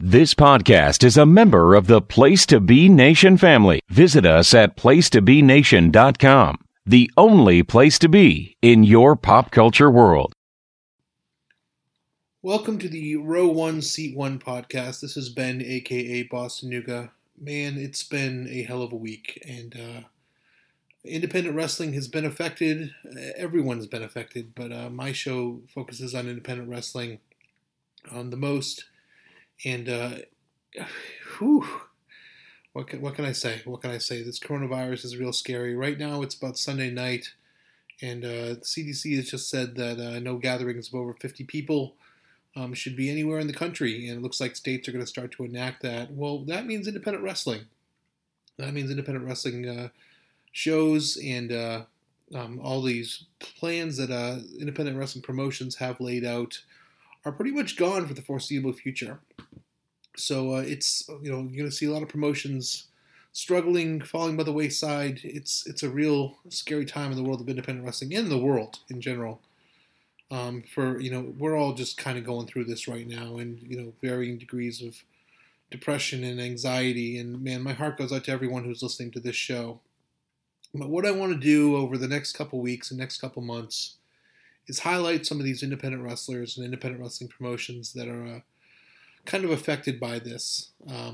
This podcast is a member of the Place to Be Nation family. Visit us at placetobenation.com, the only place to be in your pop culture world. Welcome to the Row 1, Seat 1 podcast. This is Ben, a.k.a. Boston Nuga. Man, it's been a hell of a week, and independent wrestling has been affected. Everyone's been affected, but my show focuses on independent wrestling the most. And what can I say? What can I say? This coronavirus is real scary. Right now, it's about Sunday night, and the CDC has just said that no gatherings of over 50 people should be anywhere in the country, and it looks like states are going to start to enact that. Well, that means independent wrestling. That means independent wrestling shows and all these plans that independent wrestling promotions have laid out are pretty much gone for the foreseeable future. So it's, you're going to see a lot of promotions struggling, falling by the wayside. It's a real scary time in the world of independent wrestling and the world in general. We're all just kind of going through this right now, and varying degrees of depression and anxiety. And man, my heart goes out to everyone who's listening to this show. But what I want to do over the next couple weeks and next couple months is highlight some of these independent wrestlers and independent wrestling promotions that are kind of affected by this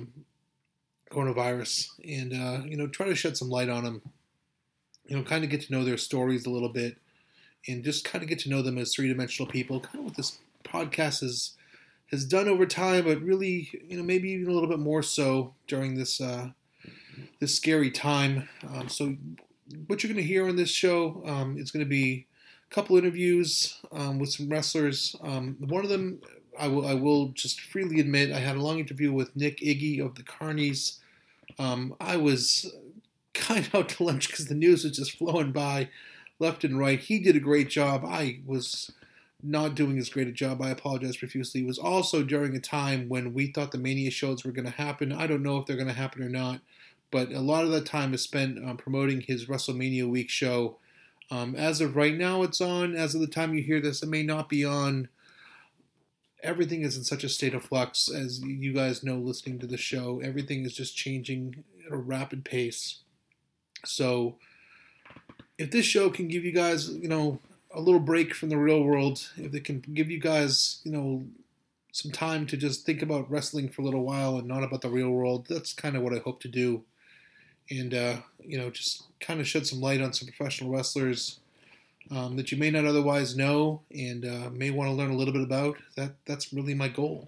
coronavirus, and try to shed some light on them. Kind of get to know their stories a little bit, and just kind of get to know them as three-dimensional people. Kind of what this podcast has done over time, but really, maybe even a little bit more so during this this scary time. So, what you're going to hear on this show is going to be couple interviews with some wrestlers. One of them, I will just freely admit, I had a long interview with Nick Iggy of the Carnies. I was kind of out to lunch because the news was just flowing by left and right. He did a great job. I was not doing as great a job. I apologize profusely. It was also during a time when we thought the Mania shows were going to happen. I don't know if they're going to happen or not, but a lot of that time is spent promoting his WrestleMania week show. As of right now, it's on. As of the time you hear this, it may not be on. Everything is in such a state of flux, as you guys know listening to the show. Everything is just changing at a rapid pace. So, if this show can give you guys, a little break from the real world, if it can give you guys, some time to just think about wrestling for a little while and not about the real world, that's kind of what I hope to do. And, just kind of shed some light on some professional wrestlers that you may not otherwise know and may want to learn a little bit about. That's really my goal.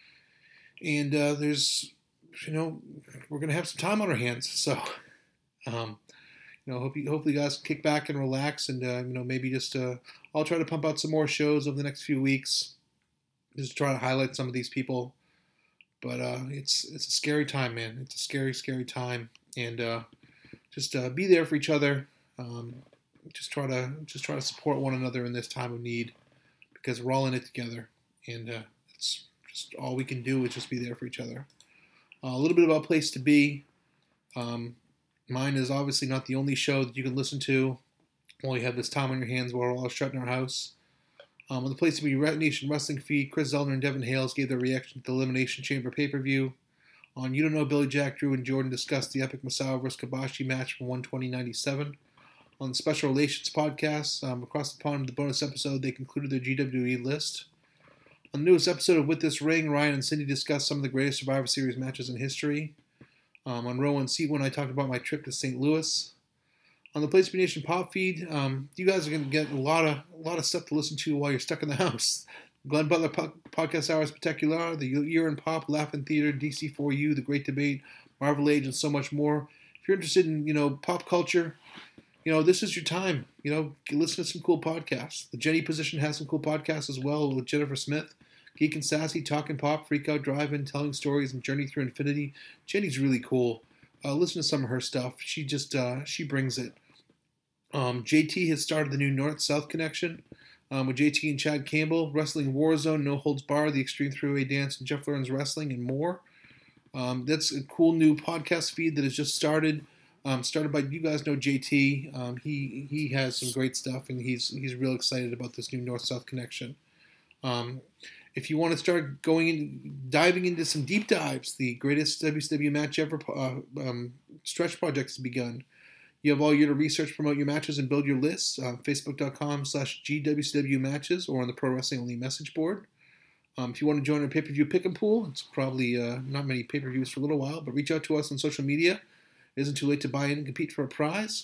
And there's, we're going to have some time on our hands. So, hopefully you guys can kick back and relax and, maybe just I'll try to pump out some more shows over the next few weeks. Just try to highlight some of these people. But it's a scary time, man. It's a scary, scary time. And just be there for each other. Just try to support one another in this time of need, because we're all in it together. And it's just all we can do is just be there for each other. A little bit about Place to Be. Mine is obviously not the only show that you can listen to while you have this time on your hands while we're all shut in our house. On the Place to Be Nation Wrestling feed, Chris Zellner and Devin Hales gave their reaction to the Elimination Chamber pay-per-view. On You Don't Know, Billy Jack, Drew, and Jordan discussed the epic Masawa vs. Kobashi match from 120.97. On the Special Relations podcast, across the pond, the bonus episode, they concluded their GWE list. On the newest episode of With This Ring, Ryan and Cindy discussed some of the greatest Survivor Series matches in history. On Row 1, Seat 1, I talked about my trip to St. Louis. On the Place to Be Nation pop feed, you guys are going to get a lot of stuff to listen to while you're stuck in the house. Glenn Butler Podcast Hour Spectacular, The Year in Pop, Laugh-In Theater, DC4U, The Great Debate, Marvel Age, and so much more. If you're interested in, pop culture, this is your time. Listen to some cool podcasts. The Jenny Position has some cool podcasts as well with Jennifer Smith. Geek and Sassy, Talking Pop, Freak Out Drive-In, Telling Stories, and Journey Through Infinity. Jenny's really cool. Listen to some of her stuff. She just, she brings it. JT has started the new North-South Connection with JT and Chad Campbell, Wrestling Warzone, No Holds Barred, The Extreme Three-Way Dance, and Jeff Learns Wrestling, and more. That's a cool new podcast feed that has just started. Started by, you guys know JT. He has some great stuff, and he's real excited about this new North-South Connection. If you want to start diving into some deep dives, the greatest WCW match ever stretch project has begun. You have all year to research, promote your matches, and build your lists. Facebook.com/GWCW matches or on the Pro Wrestling Only message board. If you want to join our pay-per-view pick and pool, it's probably not many pay-per-views for a little while, but reach out to us on social media. It isn't too late to buy in and compete for a prize.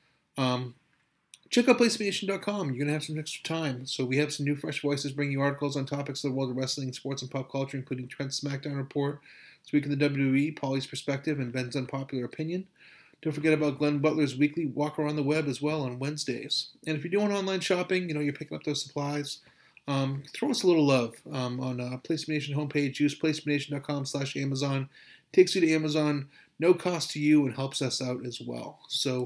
Check out PlaceMeNation.com. You're going to have some extra time. So we have some new fresh voices bringing you articles on topics of the world of wrestling, sports, and pop culture, including Trent's SmackDown Report, This Week in the WWE, Paulie's Perspective, and Ben's Unpopular Opinion. Don't forget about Glenn Butler's weekly walk around the web as well on Wednesdays. And if you're doing online shopping, you're picking up those supplies, throw us a little love on PlaceMeNation homepage. Use PlaceMeNation.com/Amazon. Takes you to Amazon, no cost to you, and helps us out as well. So,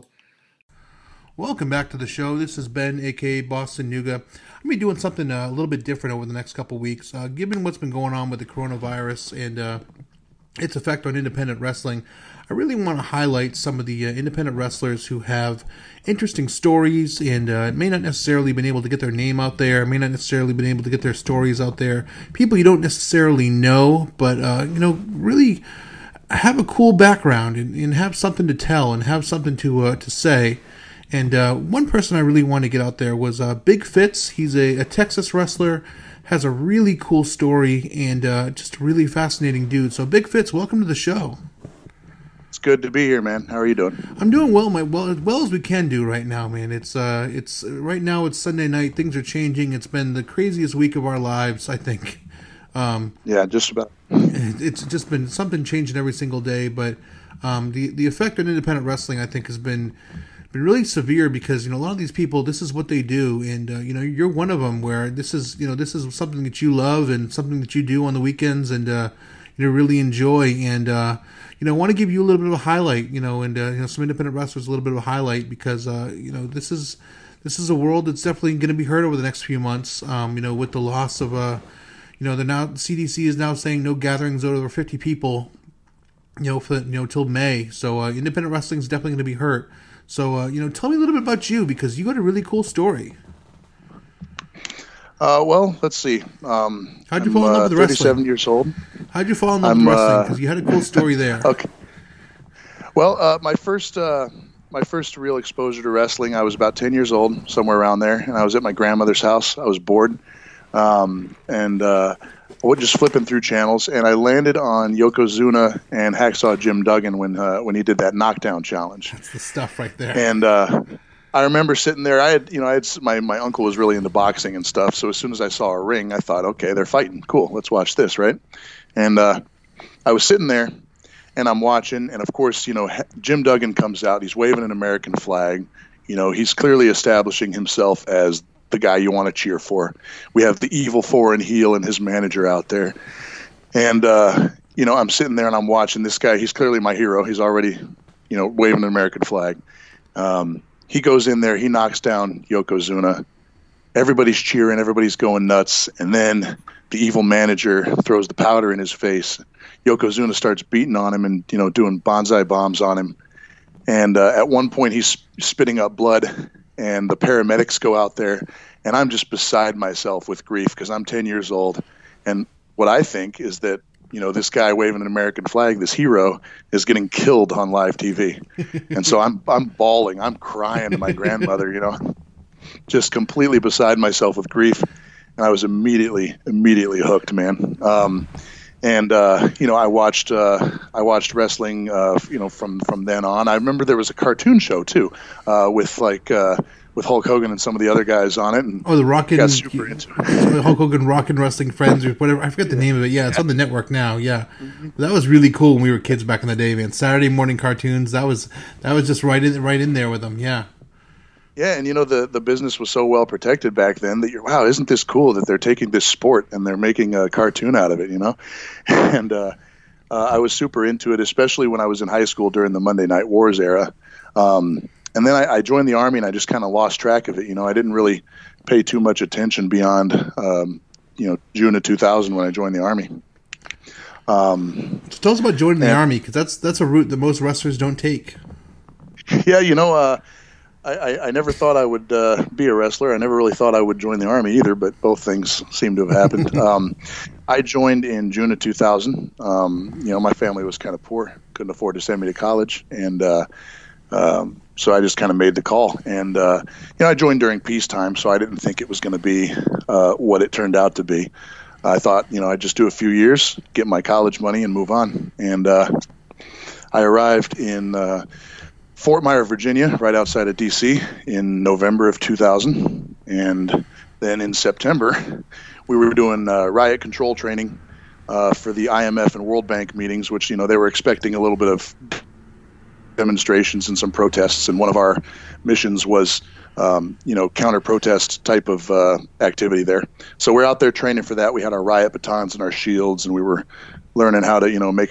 welcome back to the show. This is Ben, a.k.a. Boston Nuga. I'm going to be doing something a little bit different over the next couple weeks. Given what's been going on with the coronavirus and its effect on independent wrestling, I really want to highlight some of the independent wrestlers who have interesting stories and may not necessarily been able to get their name out there, may not necessarily been able to get their stories out there. People you don't necessarily know, but, really have a cool background and have something to tell and have something to say. And one person I really want to get out there was Big Fitz. He's a Texas wrestler, has a really cool story, and just a really fascinating dude. So Big Fitz, welcome to the show. It's good to be here, man. How are you doing? I'm doing well, as well as we can do right now, man. It's right now it's Sunday night. Things are changing. It's been the craziest week of our lives, I think. Yeah, just about. It's just been something changing every single day, but the effect on independent wrestling, I think, has been really severe because a lot of these people, this is what they do, and you're one of them. Where this is something that you love and something that you do on the weekends and really enjoy, and I want to give you a little bit of a highlight, and some independent wrestlers a little bit of a highlight because this is a world that's definitely going to be hurt over the next few months. With the loss of the CDC is now saying no gatherings over 50 people, till May. So independent wrestling is definitely going to be hurt. So, tell me a little bit about you, because you got a really cool story. Well, let's see. How'd you fall in love with wrestling? 37 years old. How'd you fall in love with wrestling? Because you had a cool story there. Okay. Well, my first real exposure to wrestling, I was about 10 years old, somewhere around there, and I was at my grandmother's house. I was bored, and I was just flipping through channels, and I landed on Yokozuna and Hacksaw Jim Duggan when he did that knockdown challenge. That's the stuff right there. And I remember sitting there. My uncle was really into boxing and stuff. So as soon as I saw a ring, I thought, okay, they're fighting. Cool, let's watch this, right? And I was sitting there, and I'm watching, and of course, Jim Duggan comes out. He's waving an American flag. He's clearly establishing himself as the guy you want to cheer for. We have the evil foreign heel and his manager out there. And, I'm sitting there and I'm watching this guy. He's clearly my hero. He's already, waving an American flag. He goes in there. He knocks down Yokozuna. Everybody's cheering. Everybody's going nuts. And then the evil manager throws the powder in his face. Yokozuna starts beating on him and, doing bonsai bombs on him. And at one point he's spitting up blood. And the paramedics go out there, and I'm just beside myself with grief because I'm 10 years old. And what I think is that, this guy waving an American flag, this hero, is getting killed on live TV. And so I'm bawling. I'm crying to my grandmother, just completely beside myself with grief. And I was immediately hooked, man. I watched wrestling, from then on. I remember there was a cartoon show too, with Hulk Hogan and some of the other guys on it. And the Rockin' got super into it. Hulk Hogan Rockin' Wrestling Friends or whatever. I forget the name of it. Yeah, it's on the network now. Yeah, That was really cool when we were kids back in the day, man. Saturday morning cartoons. That was just right in there with them. Yeah. Yeah, and the business was so well protected back then that wow, isn't this cool that they're taking this sport and they're making a cartoon out of it, And I was super into it, especially when I was in high school during the Monday Night Wars era. And then I joined the Army, and I just kind of lost track of it. I didn't really pay too much attention beyond, June of 2000 when I joined the Army. So tell us about joining the Army, because that's a route that most wrestlers don't take. Yeah, I never thought I would be a wrestler. I never really thought I would join the Army either, but both things seem to have happened. I joined in June of 2000. My family was kind of poor, couldn't afford to send me to college, and so I just kind of made the call. And I joined during peacetime, so I didn't think it was going to be what it turned out to be. I thought, I'd just do a few years, get my college money, and move on. And I arrived in Fort Myer, Virginia, right outside of D.C. in November of 2000. And then in September, we were doing riot control training for the IMF and World Bank meetings, which, they were expecting a little bit of demonstrations and some protests. And one of our missions was, counter-protest type of activity there. So we're out there training for that. We had our riot batons and our shields, and we were learning how to, make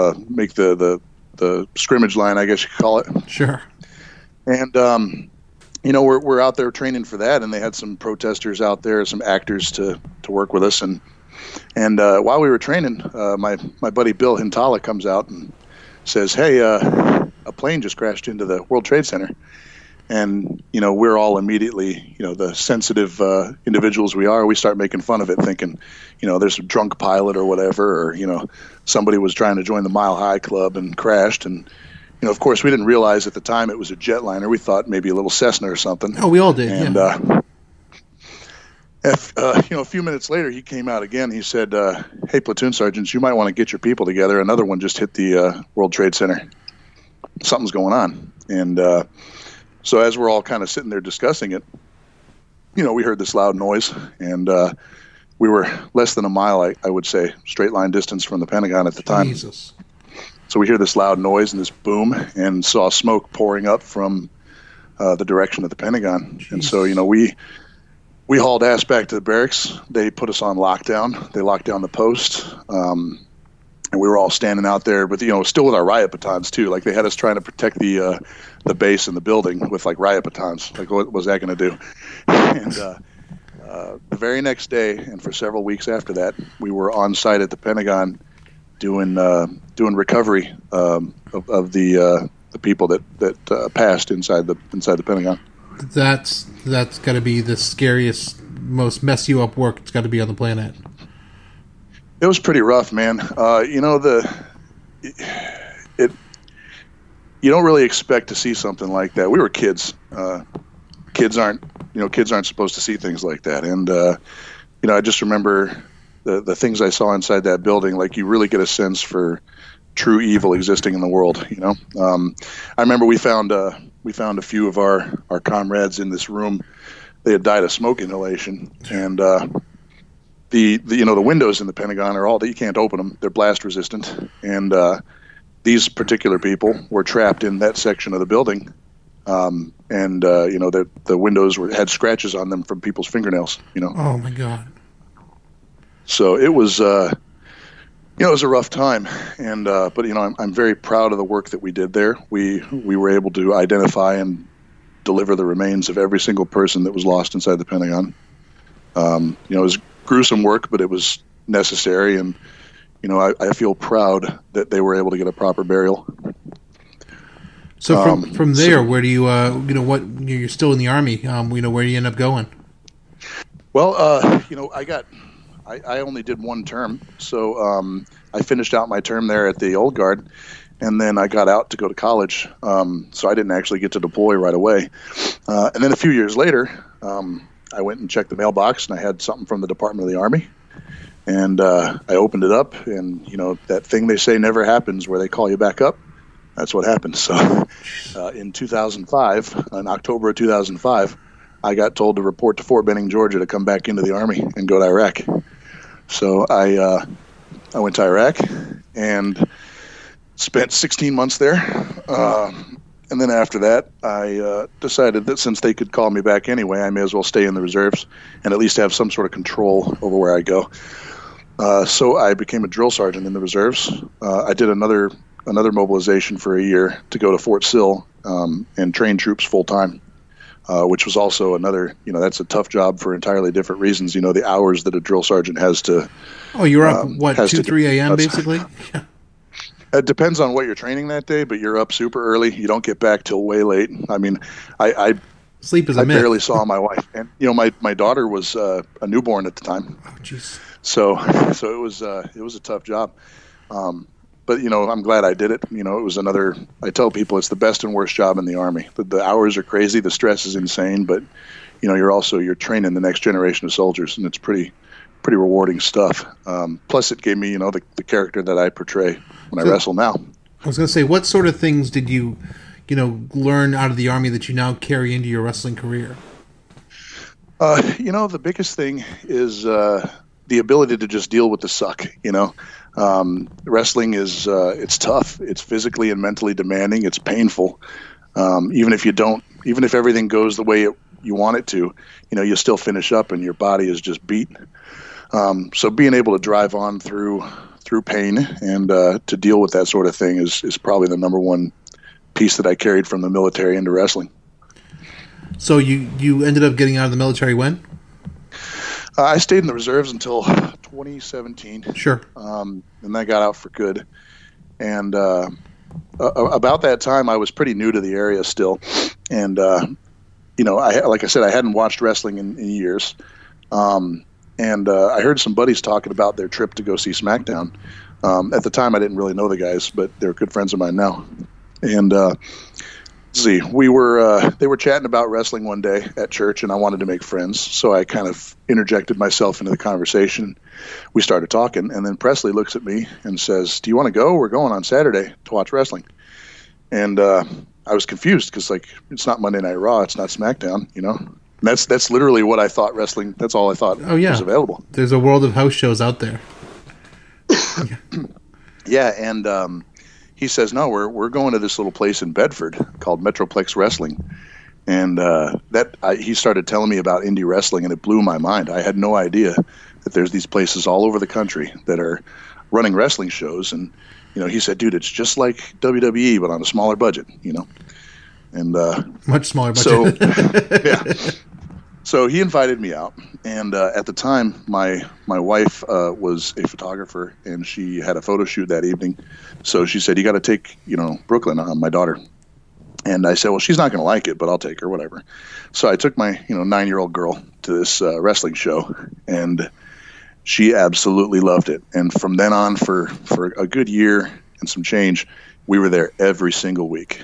the scrimmage line, I guess you could call it. Sure. And, we're out there training for that, and they had some protesters out there, some actors to work with us. And while we were training, my buddy Bill Hintala comes out and says, hey, a plane just crashed into the World Trade Center. And, we're all immediately, the sensitive individuals we are, we start making fun of it, thinking, there's a drunk pilot or whatever, or, somebody was trying to join the Mile High Club and crashed. And, of course, we didn't realize at the time it was a jetliner. We thought maybe a little Cessna or something. Oh, we all did, and, yeah. A few minutes later, he came out again. He said, hey, platoon sergeants, you might want to get your people together. Another one just hit the World Trade Center. Something's going on. And so as we're all kind of sitting there discussing it, we heard this loud noise, and we were less than a mile, I would say, straight line distance from the Pentagon at the time. Jesus. So we hear this loud noise and this boom, and saw smoke pouring up from the direction of the Pentagon. Jeez. And so, we hauled ass back to the barracks. They put us on lockdown. They locked down the post. And we were all standing out there, but still with our riot batons too. Like, they had us trying to protect the base and the building with like riot batons. Like, what was that going to do? And the very next day, and for several weeks after that, we were on site at the Pentagon doing recovery of the people that passed inside the Pentagon. That's got to be the scariest, most mess you up work. It's got to be on the planet. It was pretty rough, man. You don't really expect to see something like that. We were kids. Kids aren't supposed to see things like that. And I just remember the things I saw inside that building. Like, you really get a sense for true evil existing in the world. I remember we found a few of our comrades in this room. They had died of smoke inhalation, and the windows in the Pentagon are all that you can't open them. They're blast resistant, and these particular people were trapped in that section of the building, and the windows had scratches on them from people's fingernails. Oh my God! So it was it was a rough time, and but I'm very proud of the work that we did there. We were able to identify and deliver the remains of every single person that was lost inside the Pentagon. It was gruesome work, but it was necessary, and I feel proud that they were able to get a proper burial. So from there, where do you you're still in the Army? Where do you end up going? Well, I only did one term, so I finished out my term there at the Old Guard, and then I got out to go to college. So I didn't actually get to deploy right away, and then a few years later, I went and checked the mailbox, and I had something from the Department of the Army, and I opened it up, and that thing they say never happens, where they call you back up. That's what happened. So in 2005, in October of 2005, I got told to report to Fort Benning, Georgia, to come back into the Army and go to Iraq. So I went to Iraq and spent 16 months there. And then after that, I decided that since they could call me back anyway, I may as well stay in the reserves and at least have some sort of control over where I go. So I became a drill sergeant in the reserves. I did another mobilization for a year to go to Fort Sill and train troops full time, which was also another, that's a tough job for entirely different reasons. The hours that a drill sergeant has to. Oh, you're up, 2, 3 a.m. basically? It depends on what you're training that day, but you're up super early. You don't get back till way late. I mean, I sleep is a I myth. barely saw my wife, and my daughter was a newborn at the time. Oh, jeez. So it was a tough job. But I'm glad I did it. It was another. I tell people it's the best and worst job in the Army. The hours are crazy, the stress is insane, but you're training the next generation of soldiers, and it's pretty rewarding stuff. Plus, it gave me the character that I portray when I wrestle now. I was going to say, what sort of things did you learn out of the Army that you now carry into your wrestling career? The biggest thing is the ability to just deal with the suck. Wrestling is it's tough. It's physically and mentally demanding. It's painful. Even if everything goes the way you want it to, you still finish up and your body is just beat. So being able to drive on through pain and to deal with that sort of thing is probably the number one piece that I carried from the military into wrestling. So you ended up getting out of the military when? I stayed in the reserves until 2017. Sure. And I got out for good. And about that time, I was pretty new to the area still. And, like I said, I hadn't watched wrestling in years. And I heard some buddies talking about their trip to go see SmackDown. At the time, I didn't really know the guys, but they're good friends of mine now. And they were chatting about wrestling one day at church, and I wanted to make friends, so I kind of interjected myself into the conversation. We started talking, and then Presley looks at me and says, "Do you want to go? We're going on Saturday to watch wrestling." And I was confused because it's not Monday Night Raw, it's not SmackDown, And that's literally what I thought wrestling. That's all I thought was available. There's a world of house shows out there. Yeah, and he says, "No, we're going to this little place in Bedford called Metroplex Wrestling," and he started telling me about indie wrestling, and it blew my mind. I had no idea that there's these places all over the country that are running wrestling shows, and he said, "Dude, it's just like WWE, but on a smaller budget," and much smaller budget. So yeah. So he invited me out, and at the time, my wife was a photographer, and she had a photo shoot that evening. So she said, "You got to take, Brooklyn, my daughter." And I said, "Well, she's not going to like it, but I'll take her, whatever." So I took my 9-year-old girl to this wrestling show, and she absolutely loved it. And from then on, for a good year and some change, we were there every single week.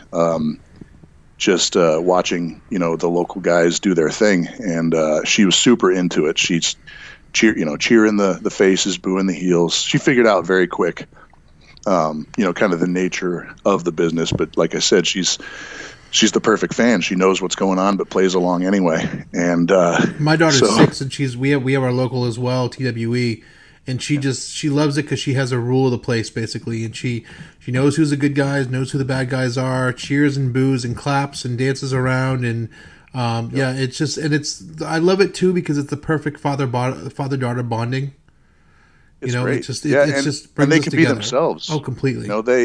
Just watching, the local guys do their thing, and she was super into it. She's cheering the faces, booing the heels. She figured out very quick, kind of the nature of the business. But like I said, she's the perfect fan. She knows what's going on, but plays along anyway. And my daughter's 6, and we have our local as well, TWE. And she loves it because she has a rule of the place, basically. And she knows who's the good guys, knows who the bad guys are, cheers and boos and claps and dances around. And it's just, and I love it too because it's the perfect father-daughter bonding. It's great. It's just brings and they us can together. Be themselves. Oh, completely.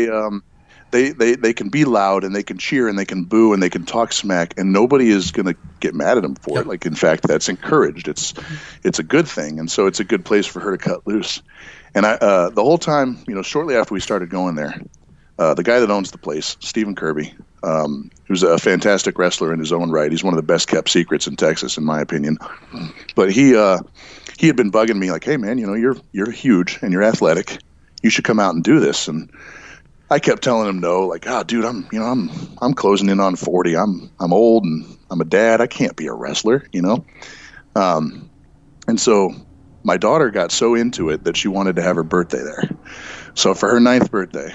They can be loud and they can cheer and they can boo and they can talk smack, and nobody is going to get mad at them for it. Like, in fact, that's encouraged. It's a good thing, and so it's a good place for her to cut loose. And the whole time, shortly after we started going there, the guy that owns the place, Stephen Kirby, who's a fantastic wrestler in his own right. He's one of the best kept secrets in Texas, in my opinion. But he had been bugging me like, "Hey man, you're huge and you're athletic. You should come out and do this." And I kept telling him no, like, dude, I'm closing in on 40. I'm old and I'm a dad. I can't be a wrestler, And so my daughter got so into it that she wanted to have her birthday there. So for her 9th birthday,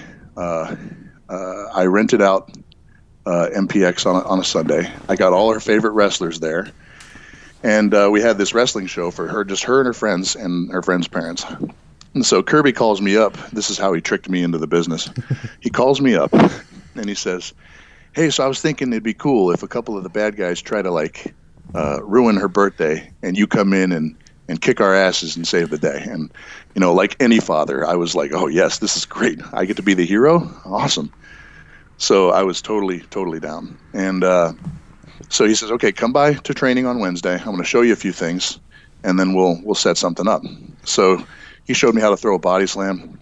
I rented out MPX on a Sunday. I got all her favorite wrestlers there, and we had this wrestling show for her, just her and her friends and her friends' parents. And so Kirby calls me up. This is how he tricked me into the business. He calls me up and he says, "Hey, so I was thinking it'd be cool if a couple of the bad guys try to ruin her birthday and you come in and kick our asses and save the day." And, like any father, I was like, "Oh yes, this is great. I get to be the hero. Awesome." So I was totally, totally down. And so he says, "Okay, come by to training on Wednesday. I'm going to show you a few things and then we'll set something up." So he showed me how to throw a body slam.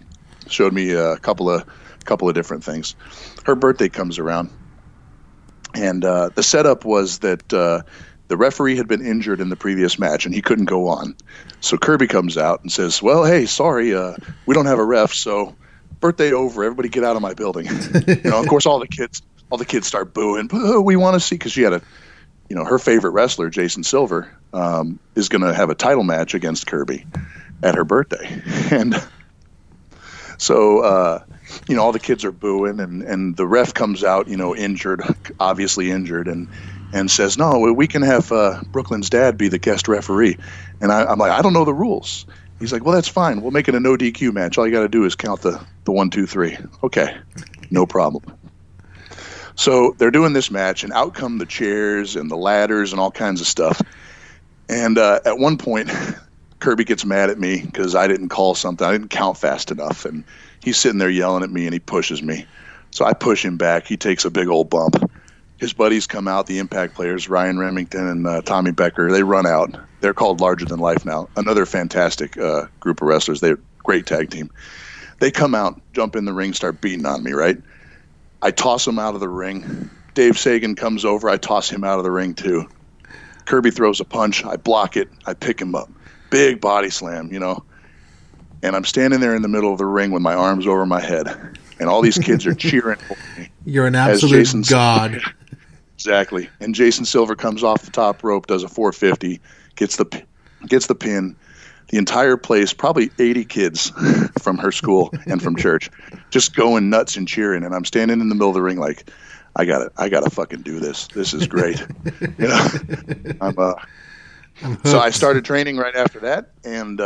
showed me a couple of different things. Her birthday comes around, and the setup was that the referee had been injured in the previous match and he couldn't go on. So Kirby comes out and says, "Well, hey, sorry, we don't have a ref, so birthday over. Everybody get out of my building." Of course, all the kids start booing. We want to see, because she had her favorite wrestler, Jason Silver, is going to have a title match against Kirby at her birthday, and so all the kids are booing, and the ref comes out, injured, obviously injured, and says, "No, we can have Brooklyn's dad be the guest referee." And I'm like, "I don't know the rules." He's like, "Well, that's fine. We'll make it a no DQ match. All you got to do is count the 1, 2, 3. Okay, no problem. So they're doing this match, and out come the chairs and the ladders and all kinds of stuff. And at one point, Kirby gets mad at me because I didn't call something. I didn't count fast enough. And he's sitting there yelling at me, and he pushes me. So I push him back. He takes a big old bump. His buddies come out, the Impact players, Ryan Remington and Tommy Becker. They run out. They're called Larger Than Life now. Another fantastic group of wrestlers. They're a great tag team. They come out, jump in the ring, start beating on me, right? I toss him out of the ring. Dave Sagan comes over. I toss him out of the ring, too. Kirby throws a punch. I block it. I pick him up. Big body slam, And I'm standing there in the middle of the ring with my arms over my head. And all these kids are cheering for me. You're an absolute god. Exactly. And Jason Silver comes off the top rope, does a 450, gets the pin. The entire place, probably 80 kids from her school and from church, just going nuts and cheering. And I'm standing in the middle of the ring like, I gotta fucking do this. This is great. So I started training right after that, and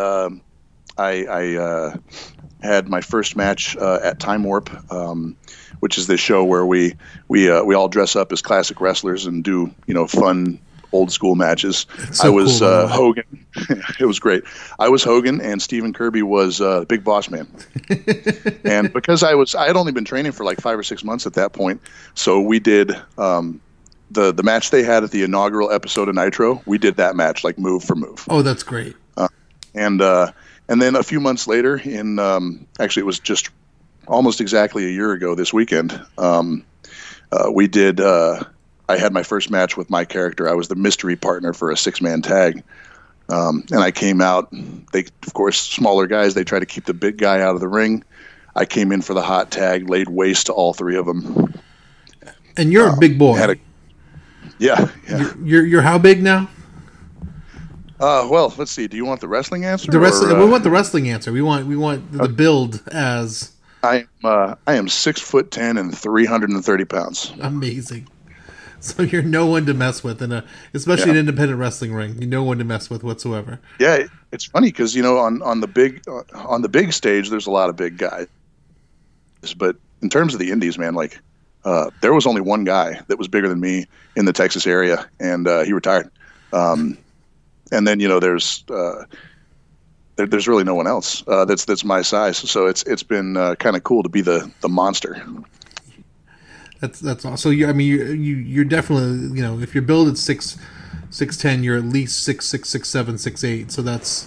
I had my first match at Time Warp, which is this show where we all dress up as classic wrestlers and do fun old school matches. So I was cool, Hogan. It was great. I was Hogan, and Stephen Kirby was Big Boss Man. And because I had only been training for like 5 or 6 months at that point, so we did the match they had at the inaugural episode of Nitro. We did that match like move for move. Oh, that's great. And then a few months later, in actually it was just almost exactly a year ago this weekend, we did. I had my first match with my character. I was the mystery partner for a 6-man tag. And I came out. They, of course, smaller guys, they try to keep the big guy out of the ring. I came in for the hot tag, laid waste to all 3 of them. And you're a big boy. Yeah. You're how big now? Well, let's see. Do you want the wrestling answer? We want the wrestling answer. We want the build as. I am 6'10" and 330 pounds. Amazing. So you're no one to mess with, especially an independent wrestling ring. You're no one to mess with whatsoever. Yeah, it's funny because on the big stage, there's a lot of big guys, but in terms of the indies, man, like there was only one guy that was bigger than me in the Texas area, and he retired. And then there's really no one else that's my size. So it's been kind of cool to be the monster. That's awesome. So you're definitely if you're billed at 6'10", you're at least 6'6", 6'7", 6'8". So that's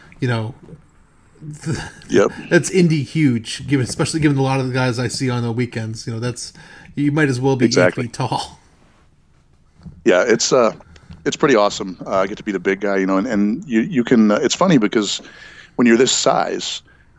Yep. That's indie huge, especially given a lot of the guys I see on the weekends. You might as well be 8 feet tall. Yeah, it's pretty awesome. I get to be the big guy, and you can. It's funny because when you're this size,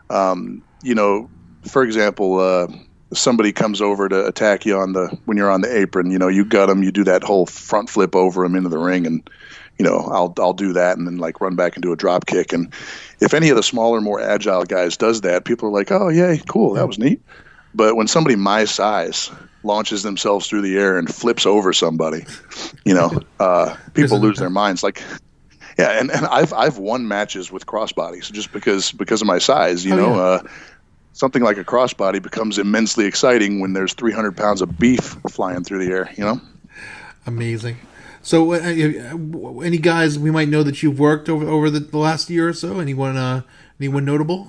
for example. Somebody comes over to attack you when you're on the apron, you gut them, you do that whole front flip over them into the ring, and I'll do that and then like run back and do a drop kick. And if any of the smaller, more agile guys does that, people are like, "Oh, yay, cool, that was neat." But when somebody my size launches themselves through the air and flips over somebody, people lose their minds. Like, yeah, and I've won matches with crossbodies just because of my size, something like a crossbody becomes immensely exciting when there's 300 pounds of beef flying through the air, Amazing. So any guys we might know that you've worked over the last year or so? Anyone notable?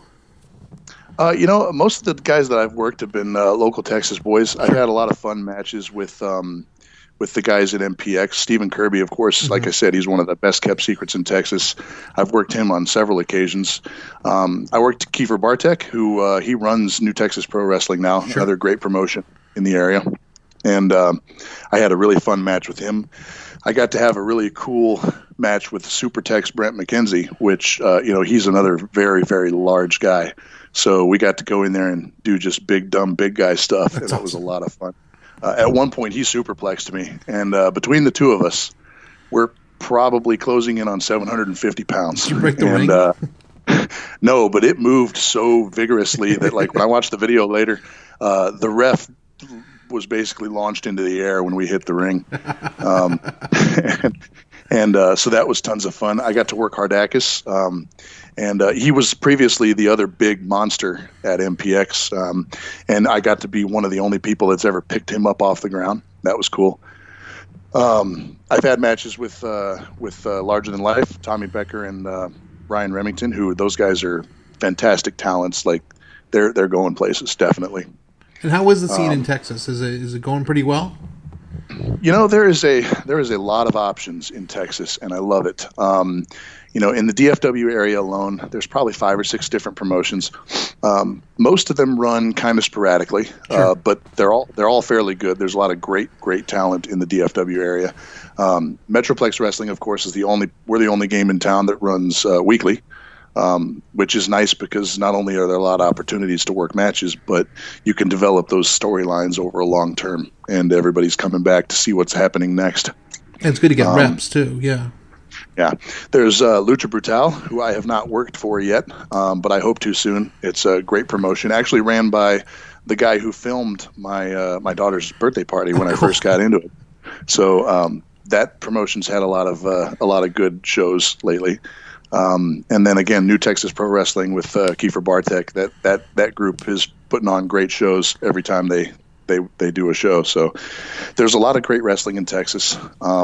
Most of the guys that I've worked have been local Texas boys. I've had a lot of fun matches with with the guys at MPX. Stephen Kirby, of course, like I said, he's one of the best kept secrets in Texas. I've worked him on several occasions. I worked Kiefer Bartek, who he runs New Texas Pro Wrestling now, another great promotion in the area. And I had a really fun match with him. I got to have a really cool match with Super Tex Brent McKenzie, which, he's another very, very large guy. So we got to go in there and do just big, dumb, big guy stuff. That's awesome. It was a lot of fun. At one point, he superplexed me. And between the two of us, we're probably closing in on 750 pounds. Did you break the ring? No, but it moved so vigorously that, like, when I watched the video later, the ref was basically launched into the air when we hit the ring. So that was tons of fun. I got to work Hardakis, and he was previously the other big monster at MPX, and I got to be one of the only people that's ever picked him up off the ground. That was cool. I've had matches with Larger Than Life, Tommy Becker and Ryan Remington, who those guys are fantastic talents. Like they're going places, definitely. And how is the scene in Texas? Is it going pretty well? There is a lot of options in Texas, and I love it. In the DFW area alone, there's probably 5 or 6 different promotions. Most of them run kind of sporadically, but they're all fairly good. There's a lot of great talent in the DFW area. Metroplex Wrestling, of course, we're the only game in town that runs weekly. Which is nice because not only are there a lot of opportunities to work matches, but you can develop those storylines over a long term, and everybody's coming back to see what's happening next. And it's good to get reps too, yeah. Yeah. There's Lucha Brutal, who I have not worked for yet, but I hope to soon. It's a great promotion. Actually ran by the guy who filmed my daughter's birthday party when I first got into it. So that promotion's had a lot of good shows lately. And then again, New Texas Pro Wrestling with Kiefer Bartek. That group is putting on great shows every time they do a show. So there's a lot of great wrestling in Texas.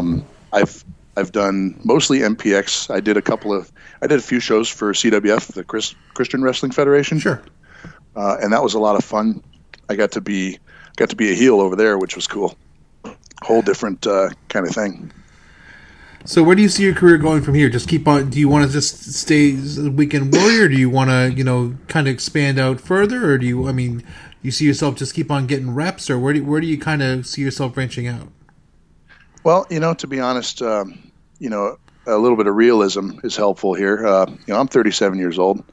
I've done mostly MPX. I did a few shows for CWF, the Christian Wrestling Federation. Sure. And that was a lot of fun. I got to be a heel over there, which was cool. Whole different kind of thing. So where do you see your career going from here? Just keep on. Do you want to just stay a Weekend Warrior? Do you want to, kind of expand out further, or do you see yourself just keep on getting reps, or where do you kind of see yourself branching out? Well, to be honest, a little bit of realism is helpful here. I'm 37 years old.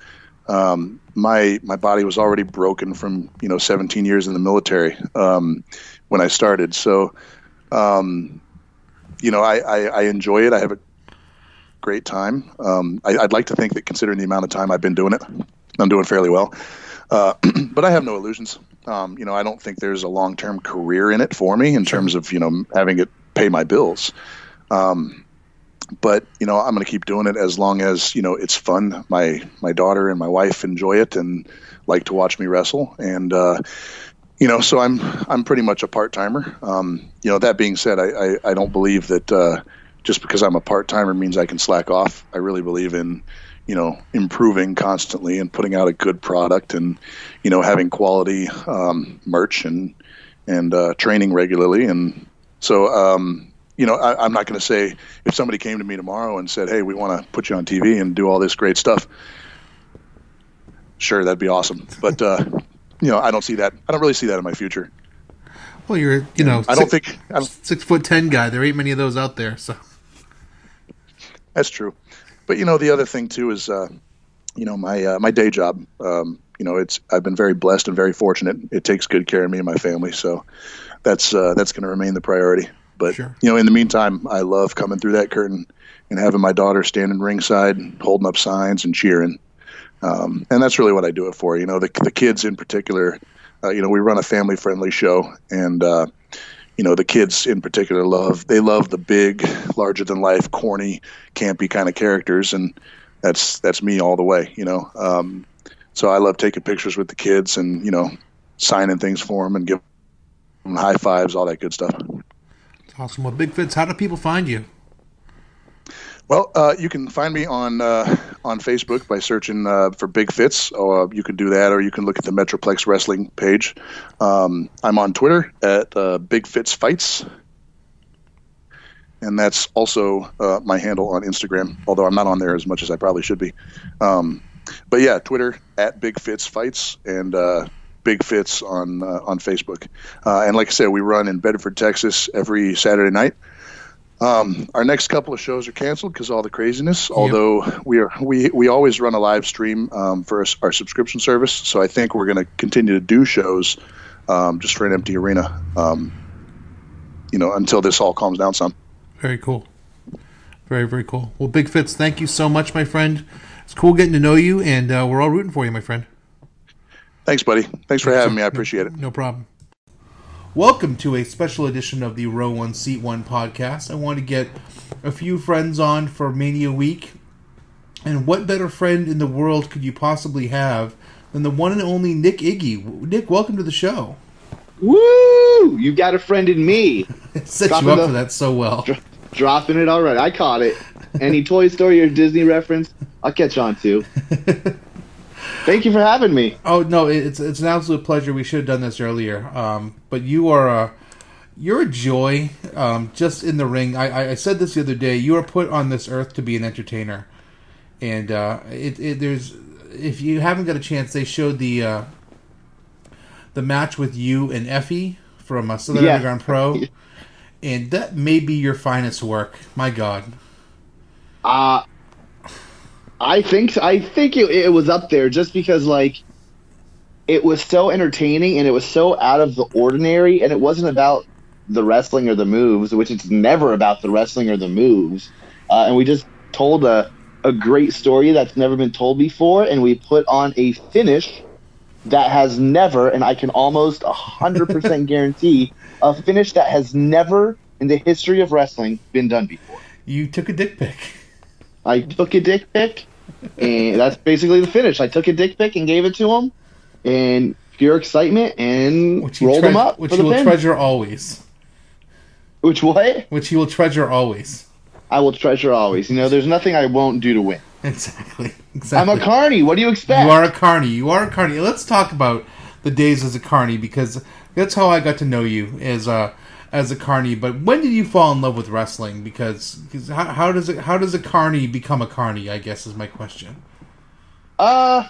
My body was already broken from 17 years in the military when I started. So. I enjoy it. I have a great time. I'd like to think that considering the amount of time I've been doing it, I'm doing fairly well. But I have no illusions. I don't think there's a long-term career in it for me in terms of, having it pay my bills. But, I'm going to keep doing it as long as, it's fun. My daughter and my wife enjoy it and like to watch me wrestle. And, so I'm pretty much a part-timer. That being said, I don't believe that just because I'm a part-timer means I can slack off. I really believe in, improving constantly and putting out a good product and, having quality merch and training regularly. And so, I'm not going to say if somebody came to me tomorrow and said, hey, we want to put you on TV and do all this great stuff. Sure, that'd be awesome. But, I don't see that. I don't really see that in my future. Well, you're, I don't think 6'10" guy. There ain't many of those out there. So that's true. But the other thing too is, my day job. I've been very blessed and very fortunate. It takes good care of me and my family. So that's going to remain the priority. But sure. In the meantime, I love coming through that curtain and having my daughter standing ringside, holding up signs and cheering. And that's really what I do it for. The kids in particular, we run a family friendly show and, the kids in particular love the big, larger than life, corny, campy kind of characters. And that's me all the way, so I love taking pictures with the kids and, signing things for them and giving them high fives, all that good stuff. That's awesome. Well, Big Fitz, how do people find you? Well, you can find me on Facebook by searching for Big Fitz. You can do that, or you can look at the Metroplex Wrestling page. I'm on Twitter at Big Fitz Fights, and that's also my handle on Instagram, although I'm not on there as much as I probably should be. But yeah, Twitter at Big Fitz Fights, and Big Fitz on Facebook. And like I said, we run in Bedford, Texas every Saturday night. Our next couple of shows are canceled because of all the craziness. Yep. Although we always run a live stream for our subscription service, so I think we're going to continue to do shows just for an empty arena, until this all calms down some. Very cool. Very, very cool. Well, Big Fitz, thank you so much, my friend. It's cool getting to know you, and we're all rooting for you, my friend. Thanks, buddy. Thanks for having me. I appreciate it. No problem. Welcome to a special edition of the Row 1 Seat 1 podcast. I want to get a few friends on for Mania Week. And what better friend in the world could you possibly have than the one and only Nick Iggy? Nick, welcome to the show. Woo! You got a friend in me. Set you up for that so well. Dropping it already. I caught it. Any Toy Story or Disney reference, I'll catch on to. Thank you for having me. Oh no, it's an absolute pleasure. We should have done this earlier. But you're a joy. Just in the ring. I said this the other day. You are put on this earth to be an entertainer, and there's, if you haven't got a chance, they showed the match with you and Effie from Southern Underground Pro, and that may be your finest work. My God. I think it was up there just because, like, it was so entertaining and it was so out of the ordinary, and it wasn't about the wrestling or the moves, which it's never about the wrestling or the moves. And we just told a great story that's never been told before, and we put on a finish that has never, and I can almost 100% guarantee, a finish that has never in the history of wrestling been done before. You took a dick pic. I took a dick pic, and that's basically the finish. I took a dick pic and gave it to him, and pure excitement, and rolled him up. Which he will treasure always. Which what? Which he will treasure always. I will treasure always. There's nothing I won't do to win. Exactly. I'm a carny. What do you expect? You are a carny. Let's talk about the days as a carny, because that's how I got to know you as a carny. But when did you fall in love with wrestling? Because how does a carny become a carny, I guess, is my question. I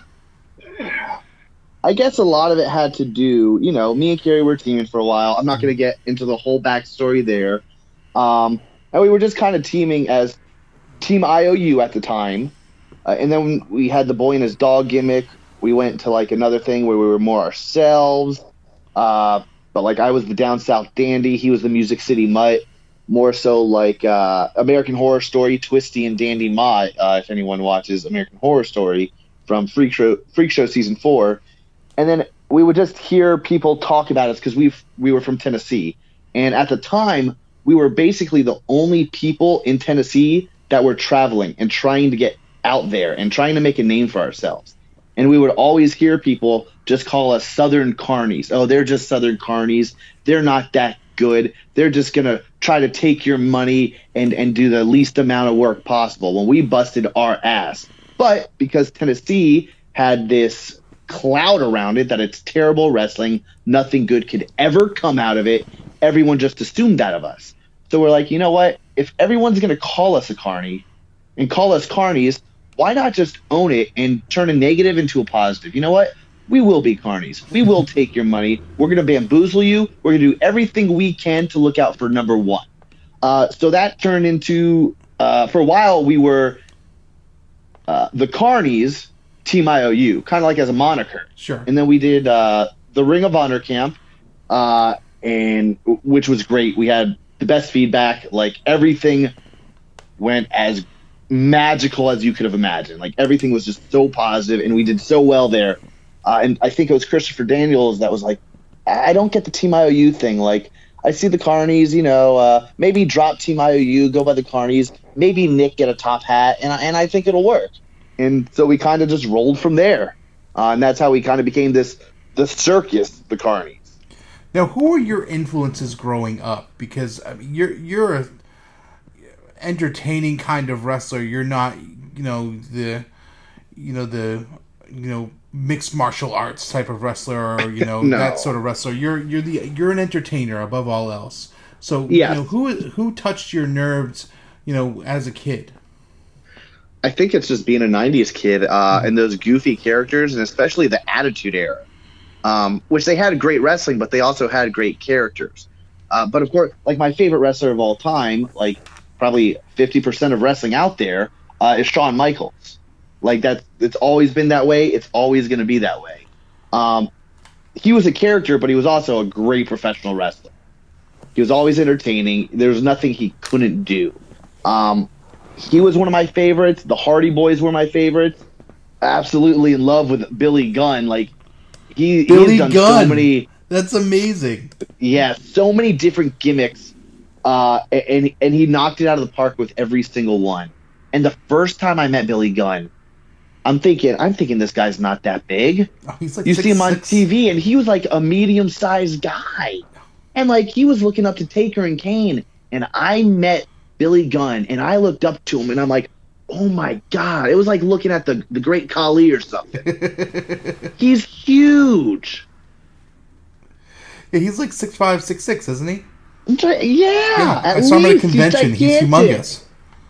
guess a lot of it had to do, me and Carrie were teaming for a while. I'm not going to get into the whole backstory there. And we were just kind of teaming as Team IOU at the time. And then we had the boy and his dog gimmick. We went to like another thing where we were more ourselves. But like I was the Down South Dandy. He was the Music City Mutt. More so like American Horror Story, Twisty and Dandy Mott, if anyone watches American Horror Story from Freak Show Season 4. And then we would just hear people talk about us because we were from Tennessee. And at the time, we were basically the only people in Tennessee that were traveling and trying to get out there and trying to make a name for ourselves. And we would always hear people just call us Southern Carnies. Oh, they're just Southern Carnies. They're not that good. They're just going to try to take your money and do the least amount of work possible when we busted our ass. But because Tennessee had this cloud around it that it's terrible wrestling, nothing good could ever come out of it, everyone just assumed that of us. So we're like, you know what? If everyone's going to call us a carny and call us carnies, why not just own it and turn a negative into a positive? You know what? We will be carnies. We will take your money. We're going to bamboozle you. We're going to do everything we can to look out for number one. So that turned into, for a while, we were the Carnies, Team IOU, kind of like as a moniker. Sure. And then we did the Ring of Honor camp, and which was great. We had the best feedback. Like everything went as magical as you could have imagined. Like everything was just so positive, and we did so well there. And I think it was Christopher Daniels that was like, I don't get the Team IOU thing. Like I see the Carnies, maybe drop Team IOU, go by the Carnies, maybe Nick get a top hat, and I think it'll work. And so we kind of just rolled from there. And that's how we kind of became the circus, the Carnies. Now, who are your influences growing up? Because I mean, you're a entertaining kind of wrestler. You're not, the mixed martial arts type of wrestler, or No. that sort of wrestler. You're an entertainer above all else. So, Yes. who touched your nerves, as a kid? I think it's just being a 90s kid and those goofy characters, and especially the Attitude Era, which they had great wrestling, but they also had great characters. But of course, like my favorite wrestler of all time, like probably 50% of wrestling out there, is Shawn Michaels. Like it's always been that way. It's always going to be that way. He was a character, but he was also a great professional wrestler. He was always entertaining. There was nothing he couldn't do. He was one of my favorites. The Hardy Boys were my favorites. Absolutely in love with Billy Gunn. Like he's done so many. That's amazing. Yeah, so many different gimmicks, and he knocked it out of the park with every single one. And the first time I met Billy Gunn, I'm thinking this guy's not that big. Oh, he's like you see him on 6'6". TV, and he was like a medium-sized guy, and like he was looking up to Taker and Kane. And I met Billy Gunn, and I looked up to him, and I'm like, oh my god! It was like looking at the Great Khali or something. He's huge. Yeah, he's like 6'5", 6'6", isn't he? Yeah, I saw him at a convention. He's humongous.